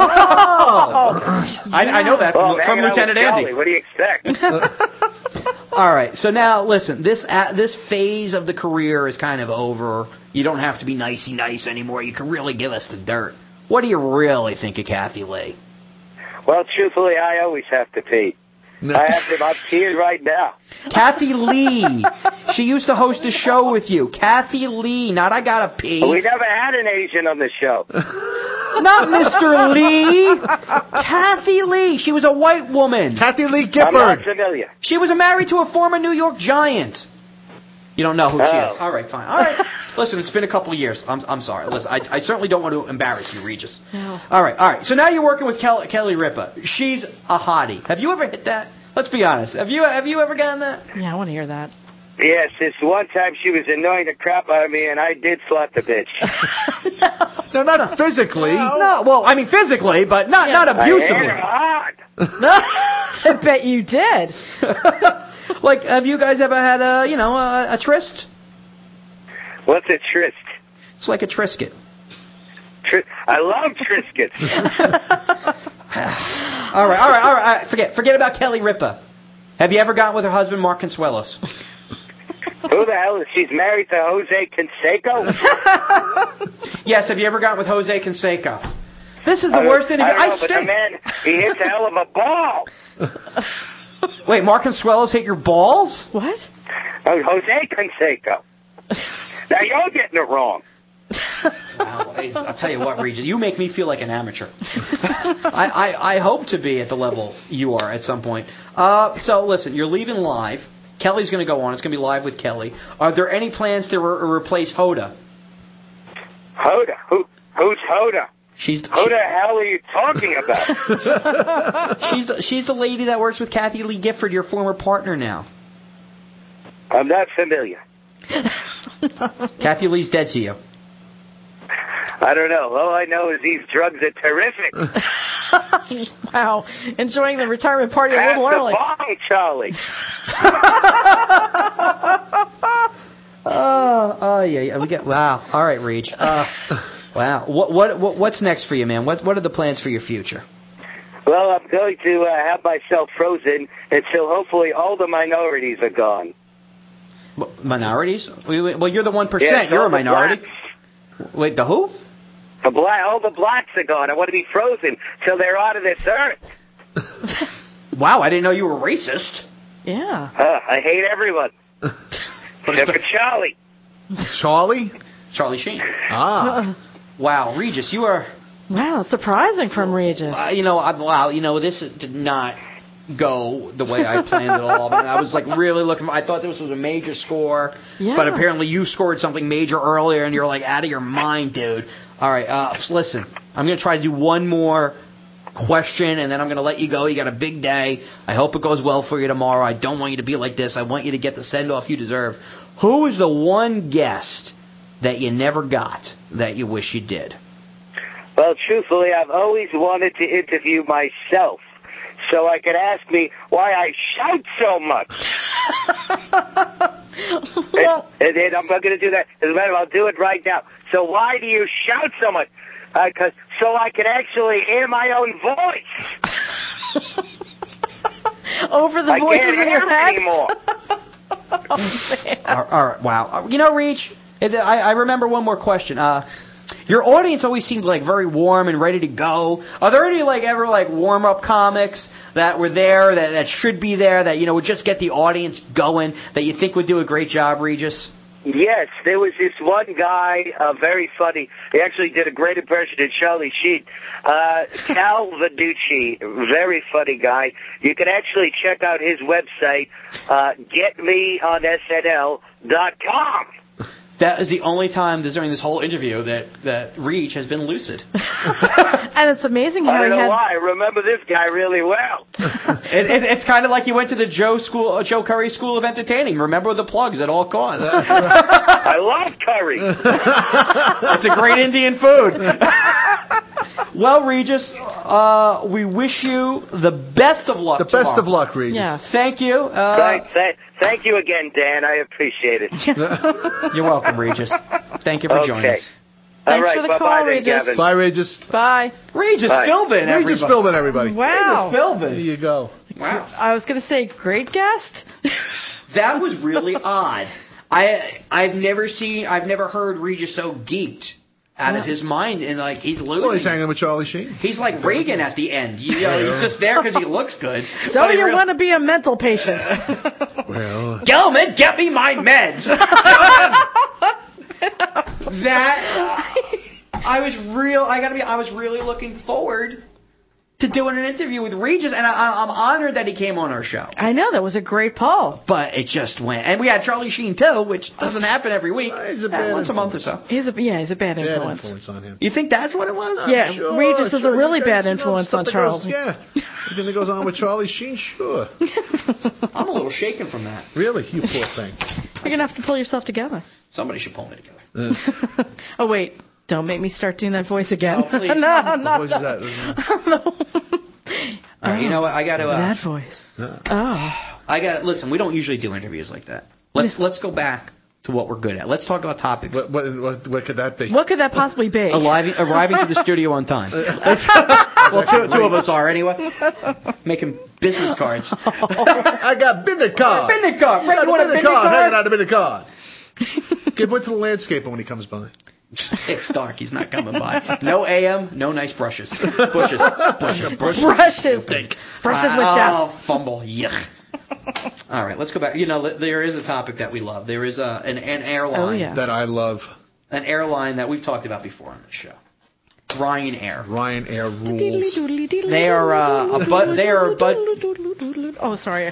I, I know that from, Well, I'm from hanging out Lieutenant with Andy. Charlie. What do you expect? All right. So now, listen. This uh, this phase of the career is kind of over. You don't have to be nicey nice anymore. You can really give us the dirt. What do you really think of Kathy Lee? Well, truthfully, I always have to pee. I have to. I'm peeing right now. Kathy Lee. She used to host a show with you. Kathy Lee. Not I gotta pee. We never had an Asian on the show. Not Mister Lee. Kathy Lee. She was a white woman. Kathy Lee I'm not Gifford. familiar. She was married to a former New York Giant. You don't know who she Oh. is. All right, fine. All right. Listen, it's been a couple of years. I'm I'm sorry. Listen, I, I certainly don't want to embarrass you, Regis. No. All right, all right. So now you're working with Kelly, Kelly Ripa. She's a hottie. Have you ever hit that? Let's be honest. Have you have you ever gotten that? Yeah, I want to hear that. Yes, this one time she was annoying the crap out of me, and I did slap the bitch. No, not physically. No. Well, I mean physically, but not Yeah. not I hit abusively. her hard. I bet you did. Like, have you guys ever had a you know a, a tryst? What's a tryst? It's like a Trisket. Tr- I love Triscuits. All right, all right, all right. All right. Forget forget about Kelly Ripa. Have you ever gotten with her husband, Mark Consuelos? Who the hell is she's married to Jose Canseco? Yes. Have you ever gotten with Jose Canseco? This is the I worst don't- interview. I, don't I know, but the stink. man, he hits a hell of a ball. Wait, Mark Consuelos hit your balls? What? Oh, Jose Canseco. Now you're getting it wrong. Wow, I, I'll tell you what, Regis, you make me feel like an amateur. I, I, I hope to be at the level you are at some point. Uh, so listen, you're leaving live. Kelly's going to go on. It's going to be live with Kelly. Are there any plans to re- replace Hoda? Hoda? Who? Who's Hoda? She's Who the hell are you talking about? she's the, she's the lady that works with Kathy Lee Gifford, your former partner now. I'm not familiar. Kathy Lee's dead to you. I don't know. All I know is these drugs are terrific. Wow. Enjoying the retirement party a Pass little the early. bong, Charlie. Oh, oh yeah, yeah. We get wow. All right, Reach. Uh, wow. What, what, what, what's next for you, man? What, what are the plans for your future? Well, I'm going to uh, have myself frozen until hopefully all the minorities are gone. Minorities? Well, you're the one percent. Yes, you're all a minority. The Wait, the who? The black, all the blacks are gone. I want to be frozen till they're out of this earth. Wow, I didn't know you were racist. Yeah. Uh, I hate everyone. Except for Charlie. Charlie? Charlie Sheen. Ah. Wow, Regis, you are... Wow, surprising from Regis. Uh, you know, I, wow, you know, this did not go the way I planned at all. But I was like really looking. I thought this was a major score, yeah. but apparently you scored something major earlier, and you're like out of your mind, dude. All right, uh, listen, I'm gonna try to do one more question, and then I'm gonna let you go. You got a big day. I hope it goes well for you tomorrow. I don't want you to be like this. I want you to get the send off you deserve. Who is the one guest that you never got that you wish you did? Well, truthfully, I've always wanted to interview myself, so I could ask me why I shout so much. well, and, and, and I'm not going to do that. As a matter of fact, I'll do it right now. So why do you shout so much? Because uh, so I can actually hear my own voice. Over the I voices can't in hear your head? anymore. Oh, man. All, all right, wow. You know, Reach, I, I remember one more question. Uh, your audience always seemed like very warm and ready to go. Are there any like ever like warm up comics that were there that, that should be there that you know would just get the audience going that you think would do a great job, Regis? Yes, there was this one guy, uh, very funny. He actually did a great impression of Charlie Sheen. Uh, Cal Verducci, very funny guy. You can actually check out his website, uh, get me on S N L dot com. That is the only time during this whole interview that, that Reach has been lucid. And it's amazing how I don't he know had... why. I remember this guy really well. it, it, it's kind of like you went to the Joe School, Joe Curry School of Entertaining. Remember the plugs at all costs. I love curry. It's a great Indian food. Well, Regis, uh, we wish you the best of luck The tomorrow. best of luck, Regis. Yeah. Thank you. Uh, thank, thank, thank you again, Dan. I appreciate it. You're welcome, Regis. Thank you for okay. joining us. All Thanks right, for the bye-bye call, then, Regis. Gavin. Bye, Regis. Bye. Regis Bye. Philbin, everybody. Regis Philbin, everybody. Wow. Regis Philbin. There you go. Wow. I was going to say, great guest. That was really odd. I I've never seen I've never heard Regis so geeked out yeah. of his mind and like he's losing. Well, he's hanging with Charlie Sheen. He's like Reagan at the end. You know, he's just there because he looks good. So But he you really- want to be a mental patient. Well, Gelman, get me my meds. that uh, I was real. I gotta be. I was really looking forward to doing an interview with Regis, and I, I'm honored that he came on our show. I know, that was a great poll. But it just went, and we had Charlie Sheen too, which doesn't happen every week. Uh, he's a Uh, bad once a month or so. He's a, yeah, he's a bad bad influence. influence on him. You think that's what it was? Yeah, Sure, Regis is a sure, really you bad guys, you know, influence stuff on that Charles. goes- yeah. Everything that goes on with Charlie Sheen, sure. I'm a little shaken from that. Really? You poor thing. You're going to have to pull yourself together. Somebody should pull me together. Uh, Oh, wait. Don't make me start doing that voice again. Oh, please. no, what no, voice no. is that? All right, you know what? I got to. Uh, That voice. Uh, Oh. I got. Listen, we don't usually do interviews like that. Let's let's go back to what we're good at. Let's talk about topics. what, what, what, what could that be? What could that possibly be? Arriving, arriving to the studio on time. Let's- well, two, two of us are anyway. Making business cards. I got business card. Business card. Frank, I you got want a a business business card. card? Hanging out a business card. Give one to the landscaper when he comes by. It's dark. He's not coming by. No A M. No nice brushes. Bushes. Bushes. Bushes. Brushes. Brushes with death. Oh, fumble. Yuck. All right, let's go back. You know, there is a topic that we love. There is a, an, an airline. Oh, yeah. That I love. An airline that we've talked about before on this show. Ryanair. Ryanair rules. They are uh, a but. They are a but. Oh, sorry.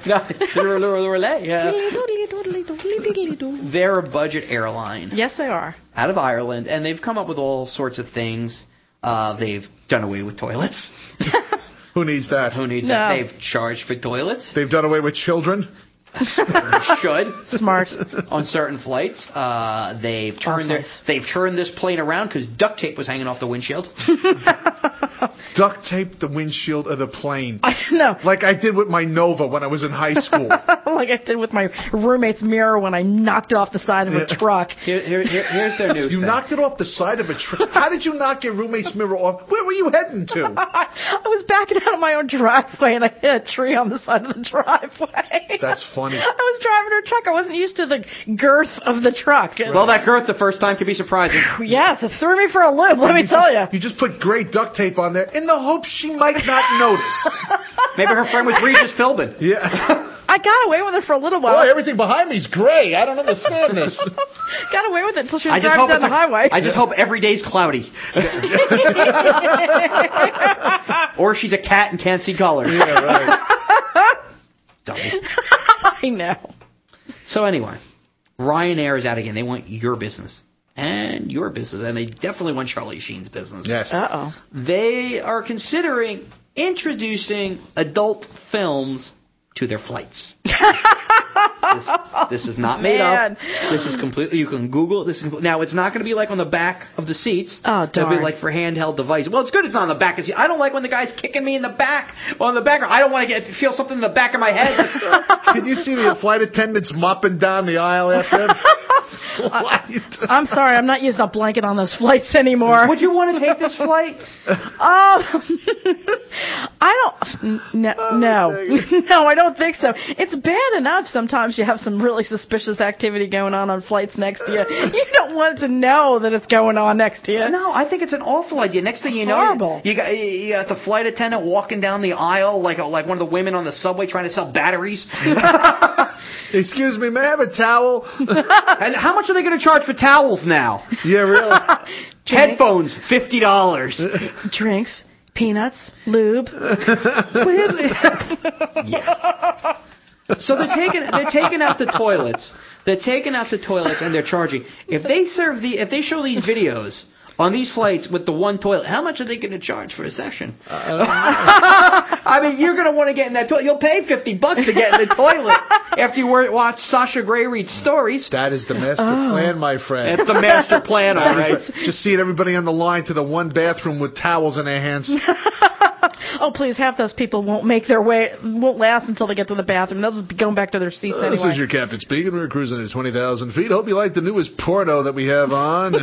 They're a budget airline Yes, they are. out of Ireland, and they've come up with all sorts of things. Uh, they've done away with toilets. Who needs that? Who needs No. that? They've charged for toilets. They've done away with children. should. Smart. On certain flights, uh, they've turned All their, flights. they've turned this plane around because duct tape was hanging off the windshield. Duct tape the windshield of the plane. I know. Like I did with my Nova when I was in high school. Like I did with my roommate's mirror when I knocked it off the side of a Yeah. truck. Here, here, here, here's their new You thing. knocked it off the side of a truck. How did you knock your roommate's mirror off? Where were you heading to? I was backing out of my own driveway and I hit a tree on the side of the driveway. That's funny. I was driving her truck. I wasn't used to the girth of the truck. Well, that girth the first time can be surprising. Yes, it threw me for a loop, let me tell you. You just put gray duct tape on there in the hope she might not notice. Maybe her friend was Regis Philbin. Yeah. I got away with it for a little while. Boy, everything behind me's gray. I don't understand this. Got away with it until she was I just driving hope down it's the like- highway. I just hope every day's cloudy. Or she's a cat and can't see colors. Yeah, right. Dummy. I know. So anyway, Ryanair is out again. They want your business. And your business. And they definitely want Charlie Sheen's business. Yes. Uh-oh. They are considering introducing adult films to their flights. this, this is not made Man. up. This is completely. You can Google it. This is, now it's not going to be like on the back of the seats. Oh, It'll darn. be like for handheld device. Well, it's good. It's not on the back of the seat. I don't like when the guy's kicking me in the back. On the back. I don't want to get feel something in the back of my head. Did you see the flight attendants mopping down the aisle after them? I'm sorry, I'm not using a blanket on those flights anymore. Would you want to take this flight? Oh, I don't. No, no, no, I don't think so. It's bad enough sometimes you have some really suspicious activity going on on flights next to you. You don't want to know that it's going on next to you. No, I think it's an awful idea. Next thing you know, Horrible. you got you got the flight attendant walking down the aisle like a, like one of the women on the subway trying to sell batteries. Excuse me, may I have a towel? And how much are they going to charge for towels now? Yeah, really. Headphones, fifty dollars. Drinks, peanuts, lube. Yeah. So they're taking they're taking out the toilets. They're taking out the toilets and they're charging. If they serve the if they show these videos on these flights with the one toilet, how much are they going to charge for a session? I mean, you're going to want to get in that toilet. You'll pay fifty bucks to get in the toilet after you watch Sasha Grey read stories. That is the master Oh. plan, my friend. It's the master plan, all right. Just seeing everybody on the line to the one bathroom with towels in their hands. Oh, please, half those people won't make their way, won't last until they get to the bathroom. They'll just be going back to their seats Uh, anyway. This is your captain speaking. We're cruising at twenty thousand feet. Hope you like the newest porno that we have on.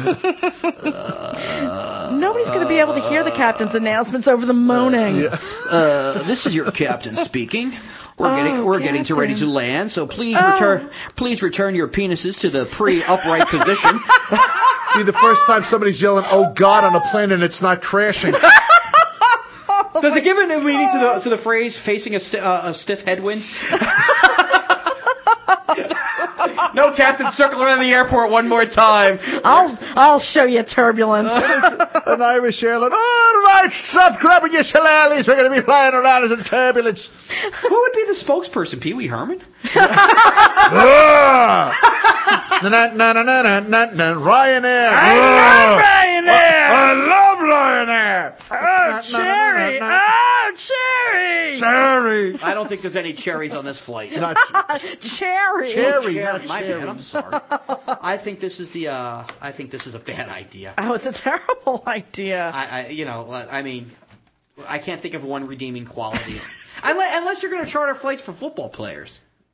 Nobody's going to be able to hear the captain's announcements over the moaning. Uh, this is your captain speaking. We're Oh, getting we're getting to ready to Captain. land, so please Oh. return please return your penises to the pre-upright position. Be the first time somebody's yelling, "Oh God!" on a plane and it's not crashing. Does it give a meaning to the to the phrase "facing a, sti- uh, a stiff headwind"? No, Captain, circle around the airport one more time. I'll I'll show you turbulence. An Irish airline. All right, stop grabbing your shillelaghs. We're going to be flying around as in turbulence. Who would be the spokesperson? Pee Wee Herman? Ah! Na na na na na na na Ryanair. I love Ryanair. I love Ryanair. Oh, cherry! Oh, cherry! Cherry. I don't think there's any cherries on this flight. Not Cherry! cherry, Cherry, not my cherry. bad. I'm sorry. I think this is the. Uh, I think this is a bad idea. Oh, it's a terrible idea. I, I, you know, I mean, I can't think of one redeeming quality. unless, unless you're going to charter flights for football players.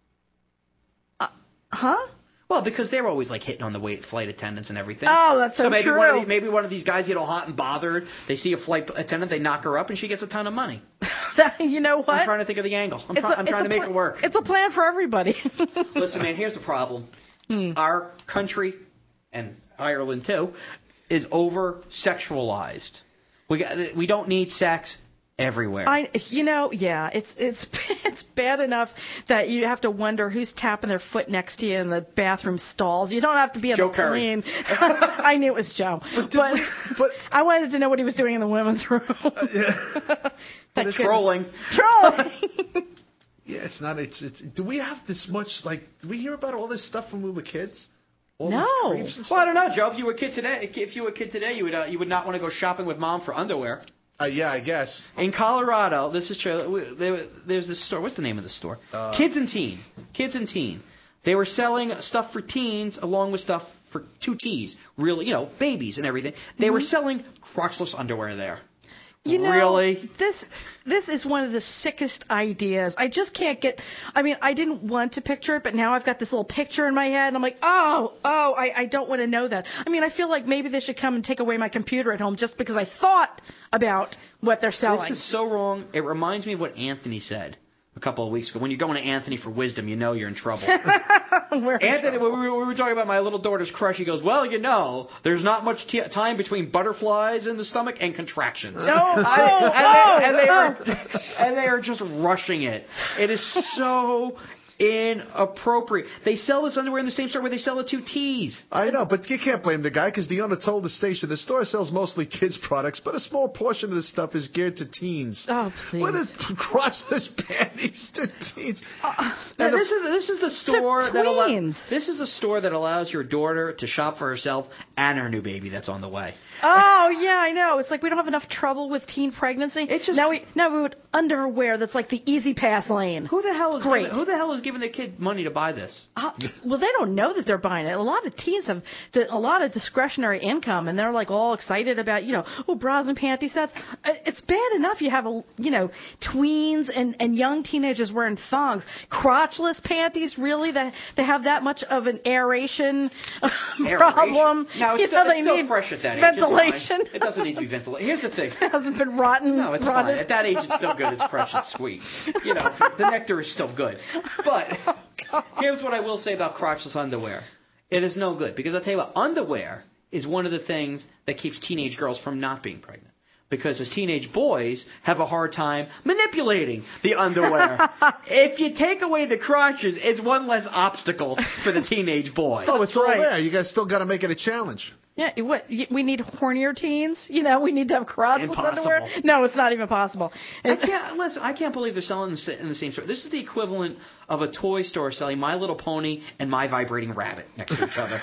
Huh? Well, because they're always like hitting on the wait flight attendants and everything. Oh, that's so, so maybe true. one of the, maybe one of these guys get all hot and bothered. They see a flight attendant, they knock her up, and she gets a ton of money. You know what? I'm trying to think of the angle. I'm, It's try, a- I'm it's trying a to make pla- it work. It's a plan for everybody. Listen, man, here's the problem. Hmm. Our country, and Ireland too, is over sexualized. We got, we don't need sex everywhere. I, you know, yeah, it's it's it's bad enough that you have to wonder who's tapping their foot next to you in the bathroom stalls. You don't have to be on Joe the Curry. plane. I knew it was Joe, but, but- I wanted to know what he was doing in the women's room. That It's couldn't- trolling. Trolling. Yeah, it's not. It's. It's. Do we have this much? Like, do we hear about all this stuff when we were kids? All No. these creeps and Well, I stuff? don't know, Joe. If you were a kid today, if you were a kid today, you would uh, you would not want to go shopping with mom for underwear. Uh, yeah, I guess. In Colorado, this is true. we- there- There's this store. What's the name of the store? Uh, Kids and Teen. Kids and Teen. They were selling stuff for teens along with stuff for two T's. Really, you know, babies and everything. They were selling crotchless underwear there. You know, Really? this this is one of the sickest ideas. I just can't get. I mean, I didn't want to picture it, but now I've got this little picture in my head, and I'm like, oh, oh, I, I don't want to know that. I mean, I feel like maybe they should come and take away my computer at home just because I thought about what they're selling. This is so wrong. It reminds me of what Anthony said a couple of weeks ago. When you're going to Anthony for wisdom, you know you're in trouble. We're in Anthony, trouble. when we were, we were talking about my little daughter's crush, he goes, well, you know, there's not much t- time between butterflies in the stomach and contractions. No, I- oh, and, they, and, they oh, are, and they are just rushing it. It is so inappropriate. They sell this underwear in the same store where they sell the two T's. I know, but you can't blame the guy because the owner told the station the store sells mostly kids' products, but a small portion of the stuff is geared to teens. Oh, please. What is crotchless panties to teens? Uh, Now, And this is this is the store to that allows tweens. this is a store that allows your daughter to shop for herself and her new baby that's on the way. Oh yeah, I know. It's like we don't have enough trouble with teen pregnancy. It's just- now we now we would underwear that's like the easy pass lane. Who the hell is Great. Giving, who the hell is giving their kid money to buy this? Uh, well, they don't know that they're buying it. A lot of teens have d- a lot of discretionary income, and they're like all excited about, you know, oh, bras and panty sets. Uh, It's bad enough you have a, you know, tweens and, and young teenagers wearing thongs, crotchless panties. Really, that they have that much of an aeration, problem? No, you it's, know, still, they it's still need fresh at that age. It's ventilation. fine. It doesn't need to be ventilated. Here's the thing. It hasn't been rotten. No, it's rotted. fine. At that age, it's still good. It's fresh. It's sweet. You know, the nectar is still good. But here's what I will say about crotchless underwear. It is no good. Because I'll tell you what, underwear is one of the things that keeps teenage girls from not being pregnant. Because as teenage boys have a hard time manipulating the underwear. If you take away the crotches, it's one less obstacle for the teenage boy. Oh, it's all right. there. You guys still got to make it a challenge. Yeah, what y- we need hornier teens. You know, we need to have crotchless Impossible. underwear. No, it's not even possible. I can't listen. I can't believe they're selling this in the same store. This is the equivalent of a toy store selling My Little Pony and My Vibrating Rabbit next to each other.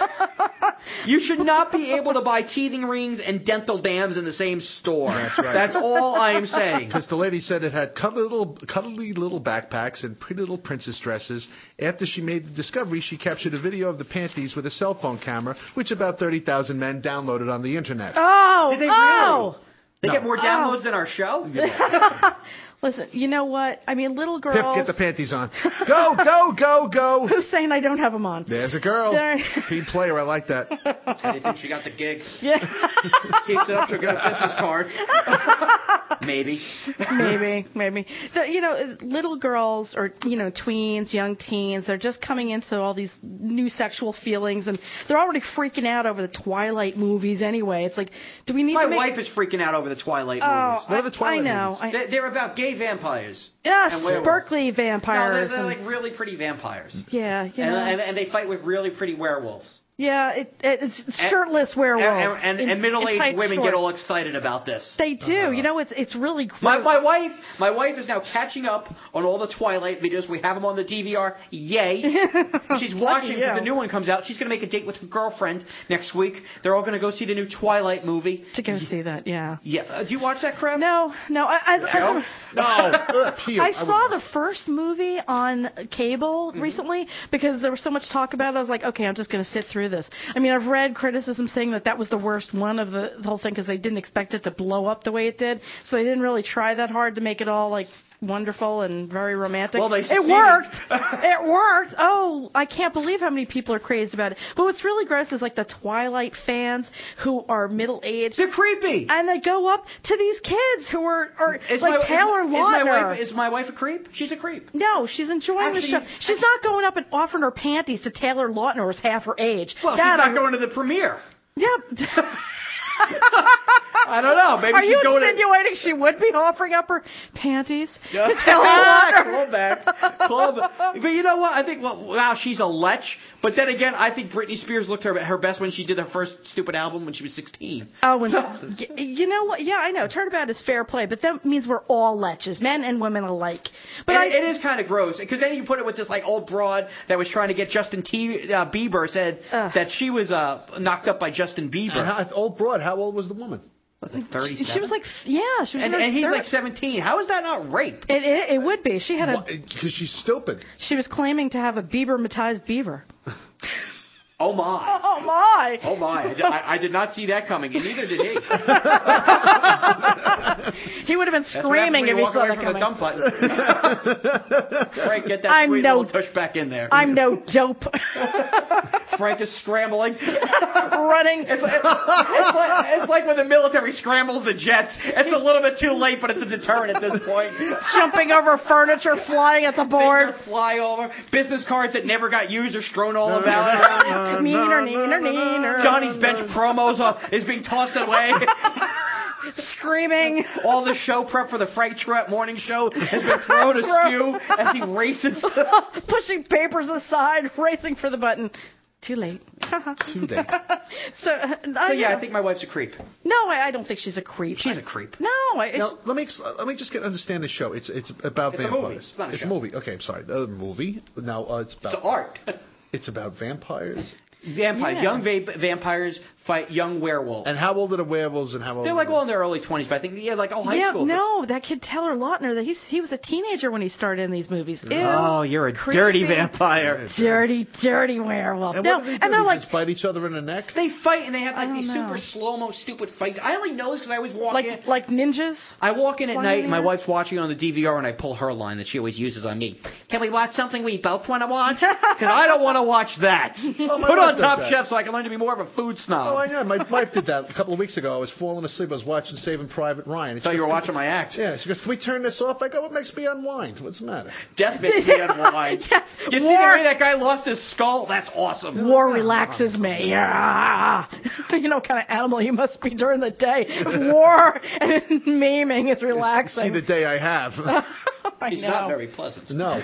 You should not be able to buy teething rings and dental dams in the same store. That's right. That's all I am saying. Because the lady said it had cuddly little, cuddly little backpacks and pretty little princess dresses. After she made the discovery, she captured a video of the panties with a cell phone camera, which about thirty thousand men downloaded on the internet. Oh, Did they oh. really? They No. get more downloads than our show? Listen, you know what? I mean, little Pip, girls. get the panties on. Go, go, go, go. Who's saying I don't have them on? There's a girl. There- Team player, I like that. How do you think she got the gig? Yeah. Keeps it up, she'll get a business card. Maybe. maybe, maybe. The, you know, little girls or, you know, tweens, young teens, they're just coming into all these new sexual feelings, and they're already freaking out over the Twilight movies anyway. It's like, do we need My to make... wife is freaking out over the Twilight Oh, movies. What are the Twilight I know. movies? I, They- They're about gay vampires. yes, and werewolves. Berkeley No, they're, vampires. they're and- like really pretty vampires. yeah, you And, know. and, and they fight with really pretty werewolves. yeah, it, it, it's shirtless werewolves. And, and, in- and middle-aged in tight women shorts. get all excited about this. They do. You know, it's it's really gross. My, my wife, my wife is now catching up on all the Twilight videos. We have them on the D V R. Yay! She's watching. you. The new one comes out. She's going to make a date with her girlfriend next week. They're all going to go see the new Twilight movie. to go see that. Yeah. Yeah. Uh, do you watch that crap? No, no. I, I, No? No. Ugh, pew. I would- saw the first movie on cable Mm-hmm. recently because there was so much talk about it. I was like, okay, I'm just going to sit through this. I mean, I've read criticism saying that that was the worst one of the, the whole thing because they didn't expect it to blow up the way it did. So they didn't really try that hard to make it all like wonderful and very romantic. Well, they it succeeded. worked. It worked. Oh, I can't believe how many people are crazy about it. But what's really gross is like the Twilight fans who are middle aged. They're creepy. And they go up to these kids who are, are Is like my, Taylor is, Lautner. Is my, wife, is my wife a creep? She's a creep. No, she's enjoying Actually, the show. She's not going up and offering her panties to Taylor Lautner, who's half her age. Well, That she's not I- going to the premiere. Yep. I don't know. Maybe Are she's you going insinuating she would be offering up her panties to. to Taylor Lautner? Call back. Call back. But you know what? I think, well, wow, she's a lech. But then again, I think Britney Spears looked her her best when she did her first stupid album when she was sixteen. Oh, and y- you know what? Yeah, I know. Turnabout is fair play, but that means we're all leches, men and women alike. But And I, it is kind of gross because then you put it with this like old broad that was trying to get Justin T, uh, Bieber said Ugh. that she was uh, knocked up by Justin And Bieber. how, old broad, how old was the woman? Was like thirty-seven? She was like, yeah, she was. And, in her and he's third- like seventeen. How is that not rape? It, it, it would be. She had a. Because she's stupid. She was claiming to have a Biebermatized beaver. Oh my! Oh my! Oh my! I, I, I did not see that coming, and neither did he. He would have been That's what screaming if happens when he you walk saw away that from coming. the dump button. Frank, get that I'm sweet no- little tush back in there. I'm no dope. Frank is scrambling, running. It's, it's, it's, like, it's like when the military scrambles the jets. It's a little bit too late, but it's a deterrent at this point. Jumping over furniture, flying at the board. Things are fly over. Business cards that never got used are strewn all about. Neener, neener, neener. Johnny's bench promos uh, is being tossed away. Screaming. All the show prep for the Frank Truett morning show has been thrown askew as he races. Pushing papers aside, racing for the button. Too late. Too late. So, uh, So yeah, I think my wife's a creep. No, I, I don't think she's a creep. She's a creep. No, I, it's, Now, let me ex- let me just get understand the show. It's it's about It's a vampires. movie. It's not a show. a movie. Okay, I'm sorry. The movie. Now uh, it's about It's art. It's about vampires. Vampires, Yeah. young va- vampires fight young werewolves. And how old are the werewolves and how old? They're are like the- all in their early twenties, but I think yeah, like all high yeah, school. no, that kid Taylor Lautner, that he's he was a teenager when he started in these movies. Ew, Oh, you're a creepy, dirty vampire. dirty, dirty werewolf. And no, what do they do? and they're They like just bite each other in the neck. They fight and they have like I these don't know. super slow mo, stupid fights. I only know this because I always walk like in. like ninjas. I walk in at Flying night in and my the air? wife's watching on the D V R and I pull her line that she always uses on me. Can we watch something we both want to watch? Because I don't want to watch that. Oh, my Put wife on does Top that. Chef so I can learn to be more of a food snob. Oh, I know. My wife did that a couple of weeks ago. I was falling asleep. I was watching Saving Private Ryan. I thought you were watching my act. Yeah, she goes, "Can we turn this off?" I go, "What makes me unwind? What's the matter?" Death makes me unwind. Yes. You see War- the way that guy lost his skull? That's awesome. War relaxes me. Yeah. You know what kind of animal you must be during the day. War and maiming is relaxing. See the day I have. I He's know. not very pleasant. No.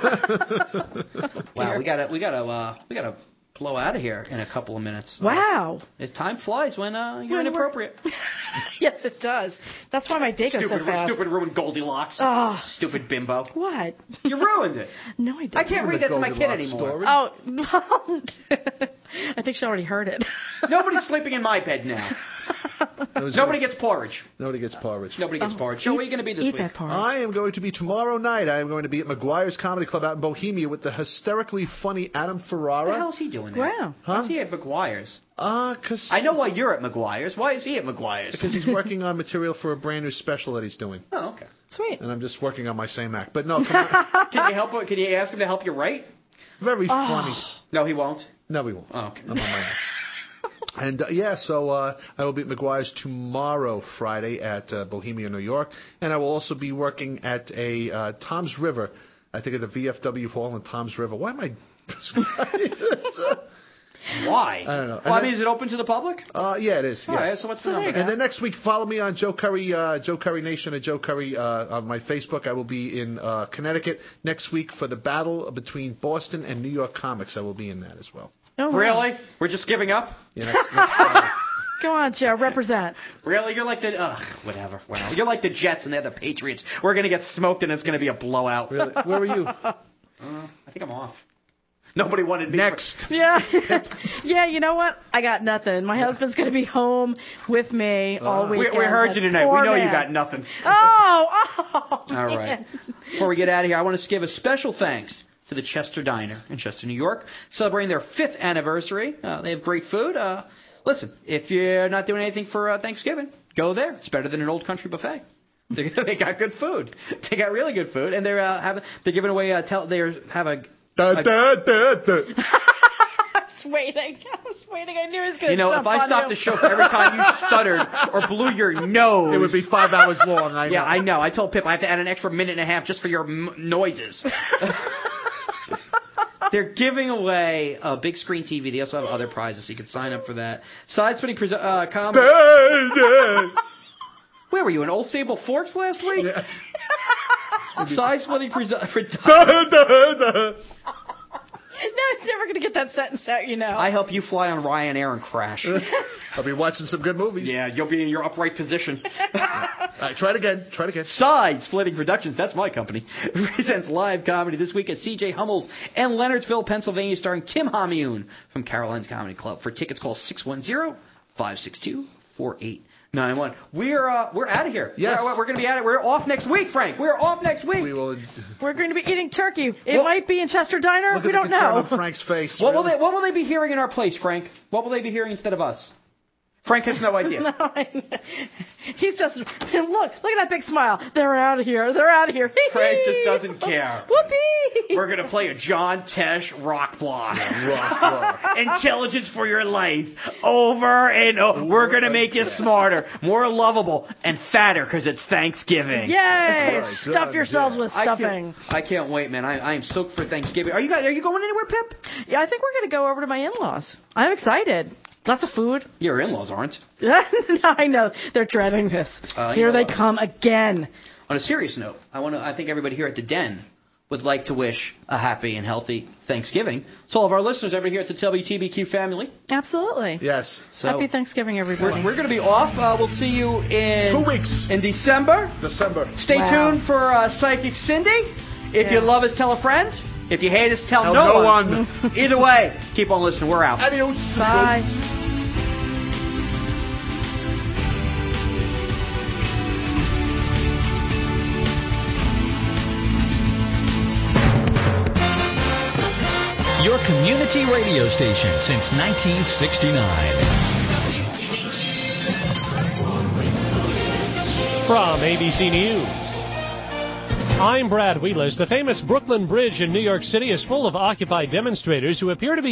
Wow, we gotta, we gotta, uh, we gotta blow out of here in a couple of minutes. Wow. Uh, time flies when uh, you're When we're- inappropriate. Yes, it does. That's why my day goes Stupid, so fast. stupid ruined Goldilocks. Oh, Stupid bimbo. what? You ruined it. No, I didn't. I can't read that to my kid Goldilocks anymore. story. Oh, I think she already heard it. Nobody's sleeping in my bed now. It was- Nobody gets porridge. Nobody gets porridge. Nobody gets Oh, porridge. So where are you going to be this Eat week? that part. I am going to be tomorrow night. I am going to be at McGuire's Comedy Club out in Bohemia with the hysterically funny Adam What the Ferrara. hell is he doing there? Wow. Huh? Why's he at McGuire's? Uh, cause I know why you're at McGuire's. Why is he at McGuire's? because he's working on material for a brand new special that he's doing, Oh, okay. Sweet. and I'm just working on my same act. But no, come on, Can you help? Can you ask him to help you write? very Oh. funny. No, he won't. No, we won't. Oh, okay. I'm on my own. And uh, yeah, so uh, I will be at McGuire's tomorrow, Friday, at uh, Bohemia, New York, and I will also be working at a uh, Tom's River. I think at the V F W Hall in Tom's River. Why am I? Why? I don't know. Well, I And mean, then- is it open to the public? uh, yeah, it is. All Yeah. right. So what's the So there number? you And then next week, follow me on Joe Curry, uh, Joe Curry Nation, and Joe Curry uh, on my Facebook. I will be in uh, Connecticut next week for the battle between Boston and New York comics. I will be in that as well. Oh, wow. Really? We're just giving up? Yeah, next, next Friday. Go on, Joe. Represent. Really? You're like the ugh, whatever. Wow. You're like the Jets and they're the Patriots. We're gonna get smoked and it's gonna be a blowout. Really? Where were you? Uh, I think I'm off. Nobody wanted me. Next. Yeah. Yeah, you know what? I got nothing. My husband's going to be home with me all We, weekend. we heard you That tonight. We poor know you man. got nothing. Oh, oh. All right. man. Before we get out of here, I want to give a special thanks to the Chester Diner in Chester, New York, celebrating their fifth anniversary. Uh, they have great food. Uh, listen, if you're not doing anything for uh, Thanksgiving, go there. It's better than an old country buffet. They, they got good food. They got really good food, and they're uh, having they're giving away. Uh, tell they have a. Da, a da, da, da. I was waiting. I was waiting. I knew he was going to you know, jump if I on stopped you. the show for every time you stuttered or blew your nose, It would be five hours long. I know. Yeah, I know. I told Pip I have to add an extra minute and a half just for your m- noises. They're giving away a big screen T V. They also have other prizes, so you can sign up for that. Side splitting pres- uh, comedy. Where were you in Old Stable Forks last week? Side splitting pres- for. No, he's never going to get that sentence out, you know. I help you fly on Ryanair and crash. I'll be watching some good movies. Yeah, you'll be in your upright position. All right, try it again. Try it again. Side Splitting Productions, that's my company, presents live comedy this week at C J Hummel's in Leonardsville, Pennsylvania, starring Kim Ha-Myun from Caroline's Comedy Club. For tickets, call six one zero, five six two, four eight nine one. We're uh, we're out of here. Yes. We're, we're going to be out of We're off next week, Frank. We're off next week. We will. We're going to be eating turkey. It Well, might be in Chester Diner. Look We at the don't concern know. on Frank's face. What will really? they What will they be hearing in our place, Frank? What will they be hearing instead of us? Frank has no idea. No, I know. He's just look. Look at that big smile. They're out of here. They're out of here. Frank just doesn't care. Whoopee! We're going to play a John Tesh rock block. Rock, rock. Intelligence for your life. Over and over. We're going to make you smarter, more lovable, and fatter because it's Thanksgiving. Yay! Right, Stuff good, yourselves yeah. with I stuffing. can't, I can't wait, man. I, I am stoked for Thanksgiving. Are you guys? Are you going anywhere, Pip? Yeah, I think we're going to go over to my in-laws. I'm excited. Lots of food. Your in-laws aren't. No, I know. They're dreading this. Uh, you Here know they what? come again. On a serious note, I want to. I think everybody here at the Den would like to wish a happy and healthy Thanksgiving to all of our listeners over here at the W T B Q family. Absolutely. Yes. So Happy Thanksgiving, everybody. we're, we're going to be off. Uh, we'll see you in Two weeks. in December. December. Stay Wow. tuned for uh, Psychic Cindy. If Yeah. you love us, tell a friend. If you hate us, tell Tell no, no one. one. Either way, keep on listening. We're out. Adios. Bye. Your community radio station since nineteen sixty-nine. From A B C News, I'm Brad Wheelis. The famous Brooklyn Bridge in New York City is full of Occupy demonstrators who appear to be